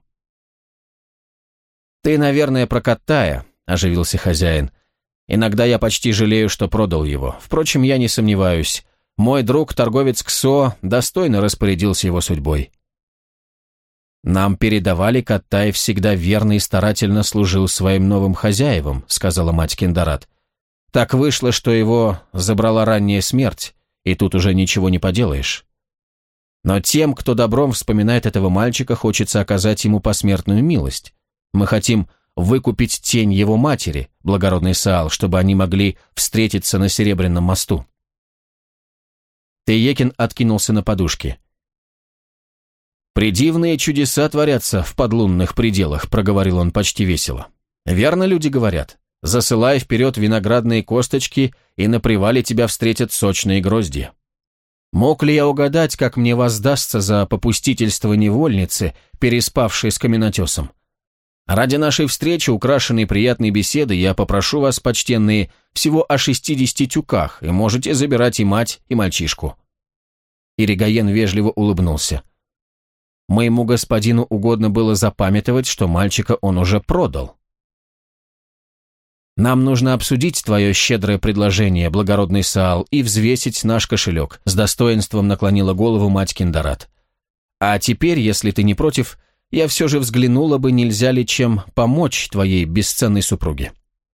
«Ты, наверное, про Каттая», — оживился хозяин. «Иногда я почти жалею, что продал его. Впрочем, я не сомневаюсь. Мой друг, торговец Ксо, достойно распорядился его судьбой». «Нам передавали, Каттай всегда верно и старательно служил своим новым хозяевам», — сказала мать Киндарат. «Так вышло, что его забрала ранняя смерть, и тут уже ничего не поделаешь. Но тем, кто добром вспоминает этого мальчика, хочется оказать ему посмертную милость. Мы хотим выкупить тень его матери, благородный Саал, чтобы они могли встретиться на Серебряном мосту». Тейекин откинулся на подушке. «Предивные чудеса творятся в подлунных пределах», — проговорил он почти весело. «Верно люди говорят. Засылай вперед виноградные косточки, и на привале тебя встретят сочные грозди. Мог ли я угадать, как мне воздастся за попустительство невольницы, переспавшей с каменотесом? Ради нашей встречи, украшенной приятной беседой, я попрошу вас, почтенные, всего о 60 тюках, и можете забирать и мать, и мальчишку». Иригаен вежливо улыбнулся. «Моему господину угодно было запамятовать, что мальчика он уже продал». «Нам нужно обсудить твое щедрое предложение, благородный Саал, и взвесить наш кошелек», — с достоинством наклонила голову мать Киндарат. «А теперь, если ты не против, я все же взглянула бы, нельзя ли чем помочь твоей бесценной супруге».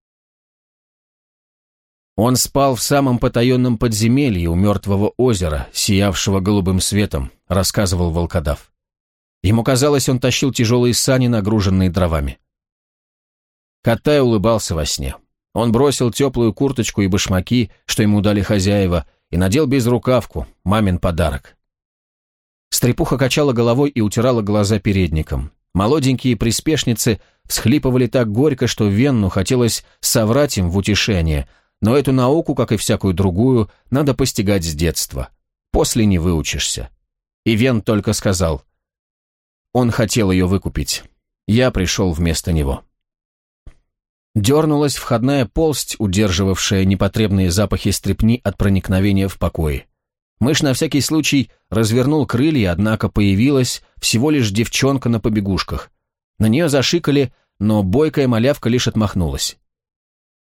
«Он спал в самом потаенном подземелье у мертвого озера, сиявшего голубым светом», — рассказывал волкодав. Ему казалось, он тащил тяжелые сани, нагруженные дровами. Каттай улыбался во сне. Он бросил теплую курточку и башмаки, что ему дали хозяева, и надел безрукавку, мамин подарок. Стрепуха качала головой и утирала глаза передником. Молоденькие приспешницы всхлипывали так горько, что Венну хотелось соврать им в утешение, но эту науку, как и всякую другую, надо постигать с детства. После не выучишься. И Вен только сказал: «Он хотел ее выкупить. Я пришел вместо него». Дернулась входная полсть, удерживавшая непотребные запахи стрепни от проникновения в покои. Мышь на всякий случай развернул крылья, однако появилась всего лишь девчонка на побегушках. На нее зашикали, но бойкая малявка лишь отмахнулась.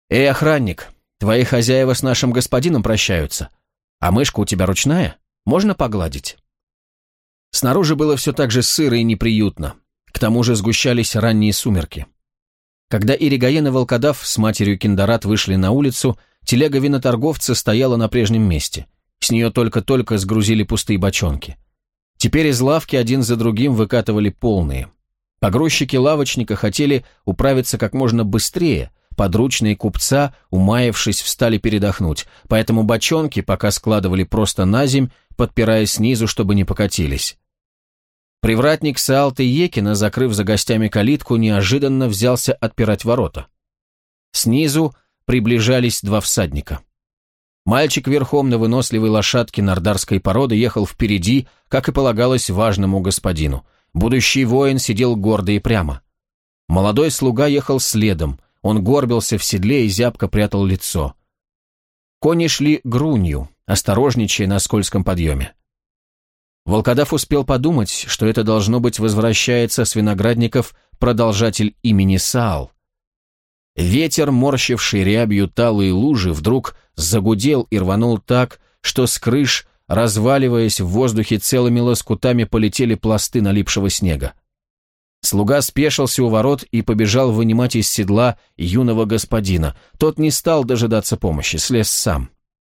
«Эй, охранник, твои хозяева с нашим господином прощаются. А мышка у тебя ручная? Можно погладить?» Снаружи было все так же сыро и неприютно. К тому же сгущались ранние сумерки. Когда Иригаен и волкодав с матерью Киндарат вышли на улицу, телега виноторговца стояла на прежнем месте. С нее только-только сгрузили пустые бочонки. Теперь из лавки один за другим выкатывали полные. Погрузчики лавочника хотели управиться как можно быстрее, подручные купца, умаявшись, встали передохнуть, поэтому бочонки пока складывали просто на земь, подпирая снизу, чтобы не покатились. Привратник Саалты Екина, закрыв за гостями калитку, неожиданно взялся отпирать ворота. Снизу приближались два всадника. Мальчик верхом на выносливой лошадке нордарской породы ехал впереди, как и полагалось важному господину. Будущий воин сидел гордо и прямо. Молодой слуга ехал следом, он горбился в седле и зябко прятал лицо. Кони шли грунью, осторожничая на скользком подъеме. Волкодав успел подумать, что это должно быть возвращается с виноградников продолжатель имени Саал. Ветер, морщивший рябью талые лужи, вдруг загудел и рванул так, что с крыш, разваливаясь в воздухе целыми лоскутами, полетели пласты налипшего снега. Слуга спешился у ворот и побежал вынимать из седла юного господина. Тот не стал дожидаться помощи, слез сам.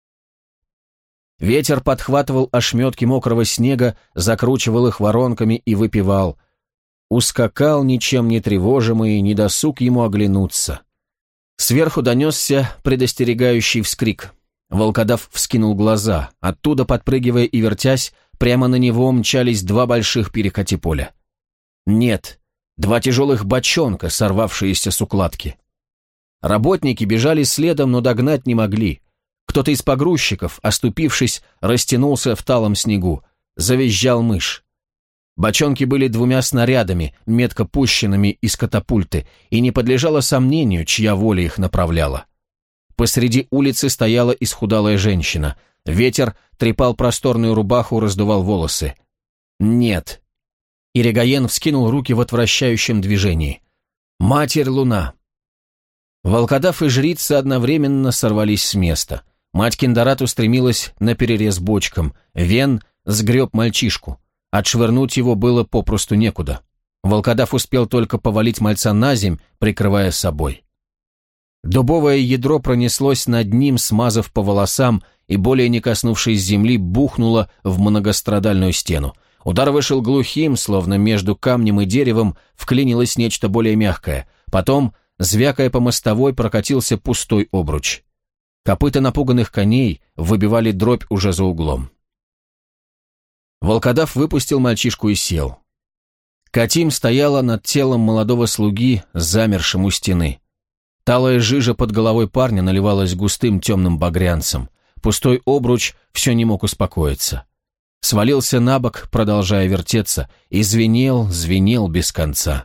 Ветер подхватывал ошметки мокрого снега, закручивал их воронками и выпивал. Ускакал, ничем не тревожимый, недосуг ему оглянуться. Сверху донесся предостерегающий вскрик. Волкодав вскинул глаза. Оттуда, подпрыгивая и вертясь, прямо на него мчались два больших перекати поля. Нет, два тяжелых бочонка, сорвавшиеся с укладки. Работники бежали следом, но догнать не могли. Кто-то из погрузчиков, оступившись, растянулся в талом снегу. Завизжал мышь. Бочонки были двумя снарядами, метко пущенными из катапульты, и не подлежало сомнению, чья воля их направляла. Посреди улицы стояла исхудалая женщина. Ветер трепал просторную рубаху, раздувал волосы. «Нет». Иригаен вскинул руки в отвращающем движении. «Матерь Луна!» Волкодав и жрица одновременно сорвались с места. Мать Киндарат устремилась на перерез бочкам. Вен сгреб мальчишку. Отшвырнуть его было попросту некуда. Волкодав успел только повалить мальца на земь, прикрывая собой. Дубовое ядро пронеслось над ним, смазав по волосам, и, более не коснувшись земли, бухнуло в многострадальную стену. Удар вышел глухим, словно между камнем и деревом вклинилось нечто более мягкое. Потом, звякая по мостовой, прокатился пустой обруч. Копыта напуганных коней выбивали дробь уже за углом. Волкодав выпустил мальчишку и сел. Катим стояла над телом молодого слуги, замершим у стены. Талая жижа под головой парня наливалась густым темным багрянцем. Пустой обруч все не мог успокоиться. Свалился на бок, продолжая вертеться, и звенел без конца.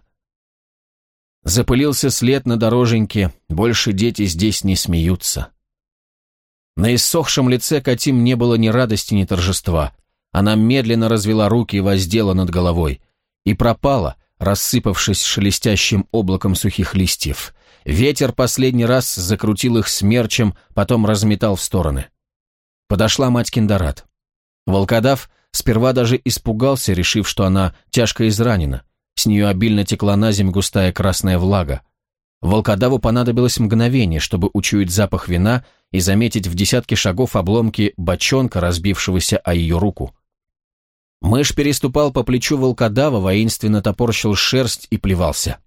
Запылился след на дороженьке, больше дети здесь не смеются. На иссохшем лице Катим не было ни радости, ни торжества. Она медленно развела руки и воздела над головой. И пропала, рассыпавшись шелестящим облаком сухих листьев. Ветер последний раз закрутил их смерчем, потом разметал в стороны. Подошла мать Киндарат. Волкодав сперва даже испугался, решив, что она тяжко изранена. С нее обильно текла на земь густая красная влага. Волкодаву понадобилось мгновение, чтобы учуять запах вина и заметить в десятке шагов обломки бочонка, разбившегося о ее руку. Мышь переступал по плечу волкодава, воинственно топорщил шерсть и плевался.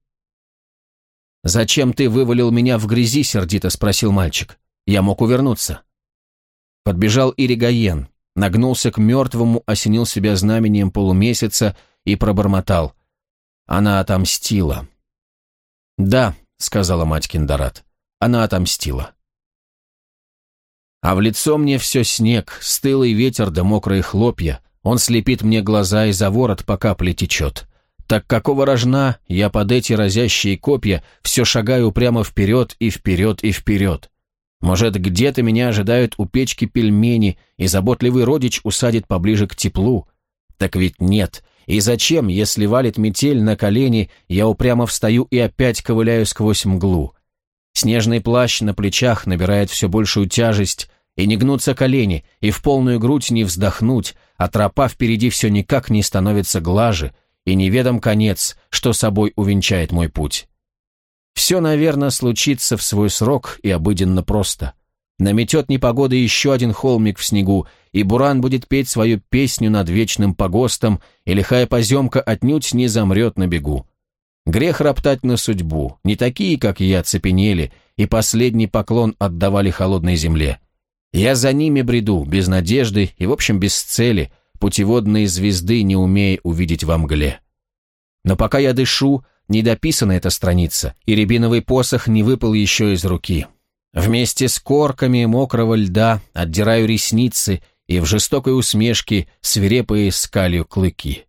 «Зачем ты вывалил меня в грязи?» — сердито спросил мальчик. «Я мог увернуться». Подбежал Иригаен, нагнулся к мертвому, осенил себя знамением полумесяца и пробормотал. «Она отомстила». «Да», — сказала мать Киндарат, — «она отомстила». А в лицо мне все снег, стылый ветер да мокрые хлопья, он слепит мне глаза и за ворот по капле течет. Так какого рожна я под эти разящие копья все шагаю прямо вперед и вперед и вперед? Может, где-то меня ожидают у печки пельмени, и заботливый родич усадит поближе к теплу? Так ведь нет. И зачем, если валит метель на колени, я упрямо встаю и опять ковыляю сквозь мглу? Снежный плащ на плечах набирает все большую тяжесть, и не гнутся колени, и в полную грудь не вздохнуть, а тропа впереди все никак не становится глаже, и неведом конец, что собой увенчает мой путь. Все, наверное, случится в свой срок и обыденно просто. Наметет непогода еще один холмик в снегу, и буран будет петь свою песню над вечным погостом, и лихая поземка отнюдь не замрет на бегу. Грех роптать на судьбу, не такие, как я, цепенели, и последний поклон отдавали холодной земле. Я за ними бреду, без надежды и, в общем, без цели, путеводные звезды не умея увидеть во мгле. Но пока я дышу, не дописана эта страница, и рябиновый посох не выпал еще из руки. Вместе с корками мокрого льда отдираю ресницы и в жестокой усмешке свирепые скалью клыки.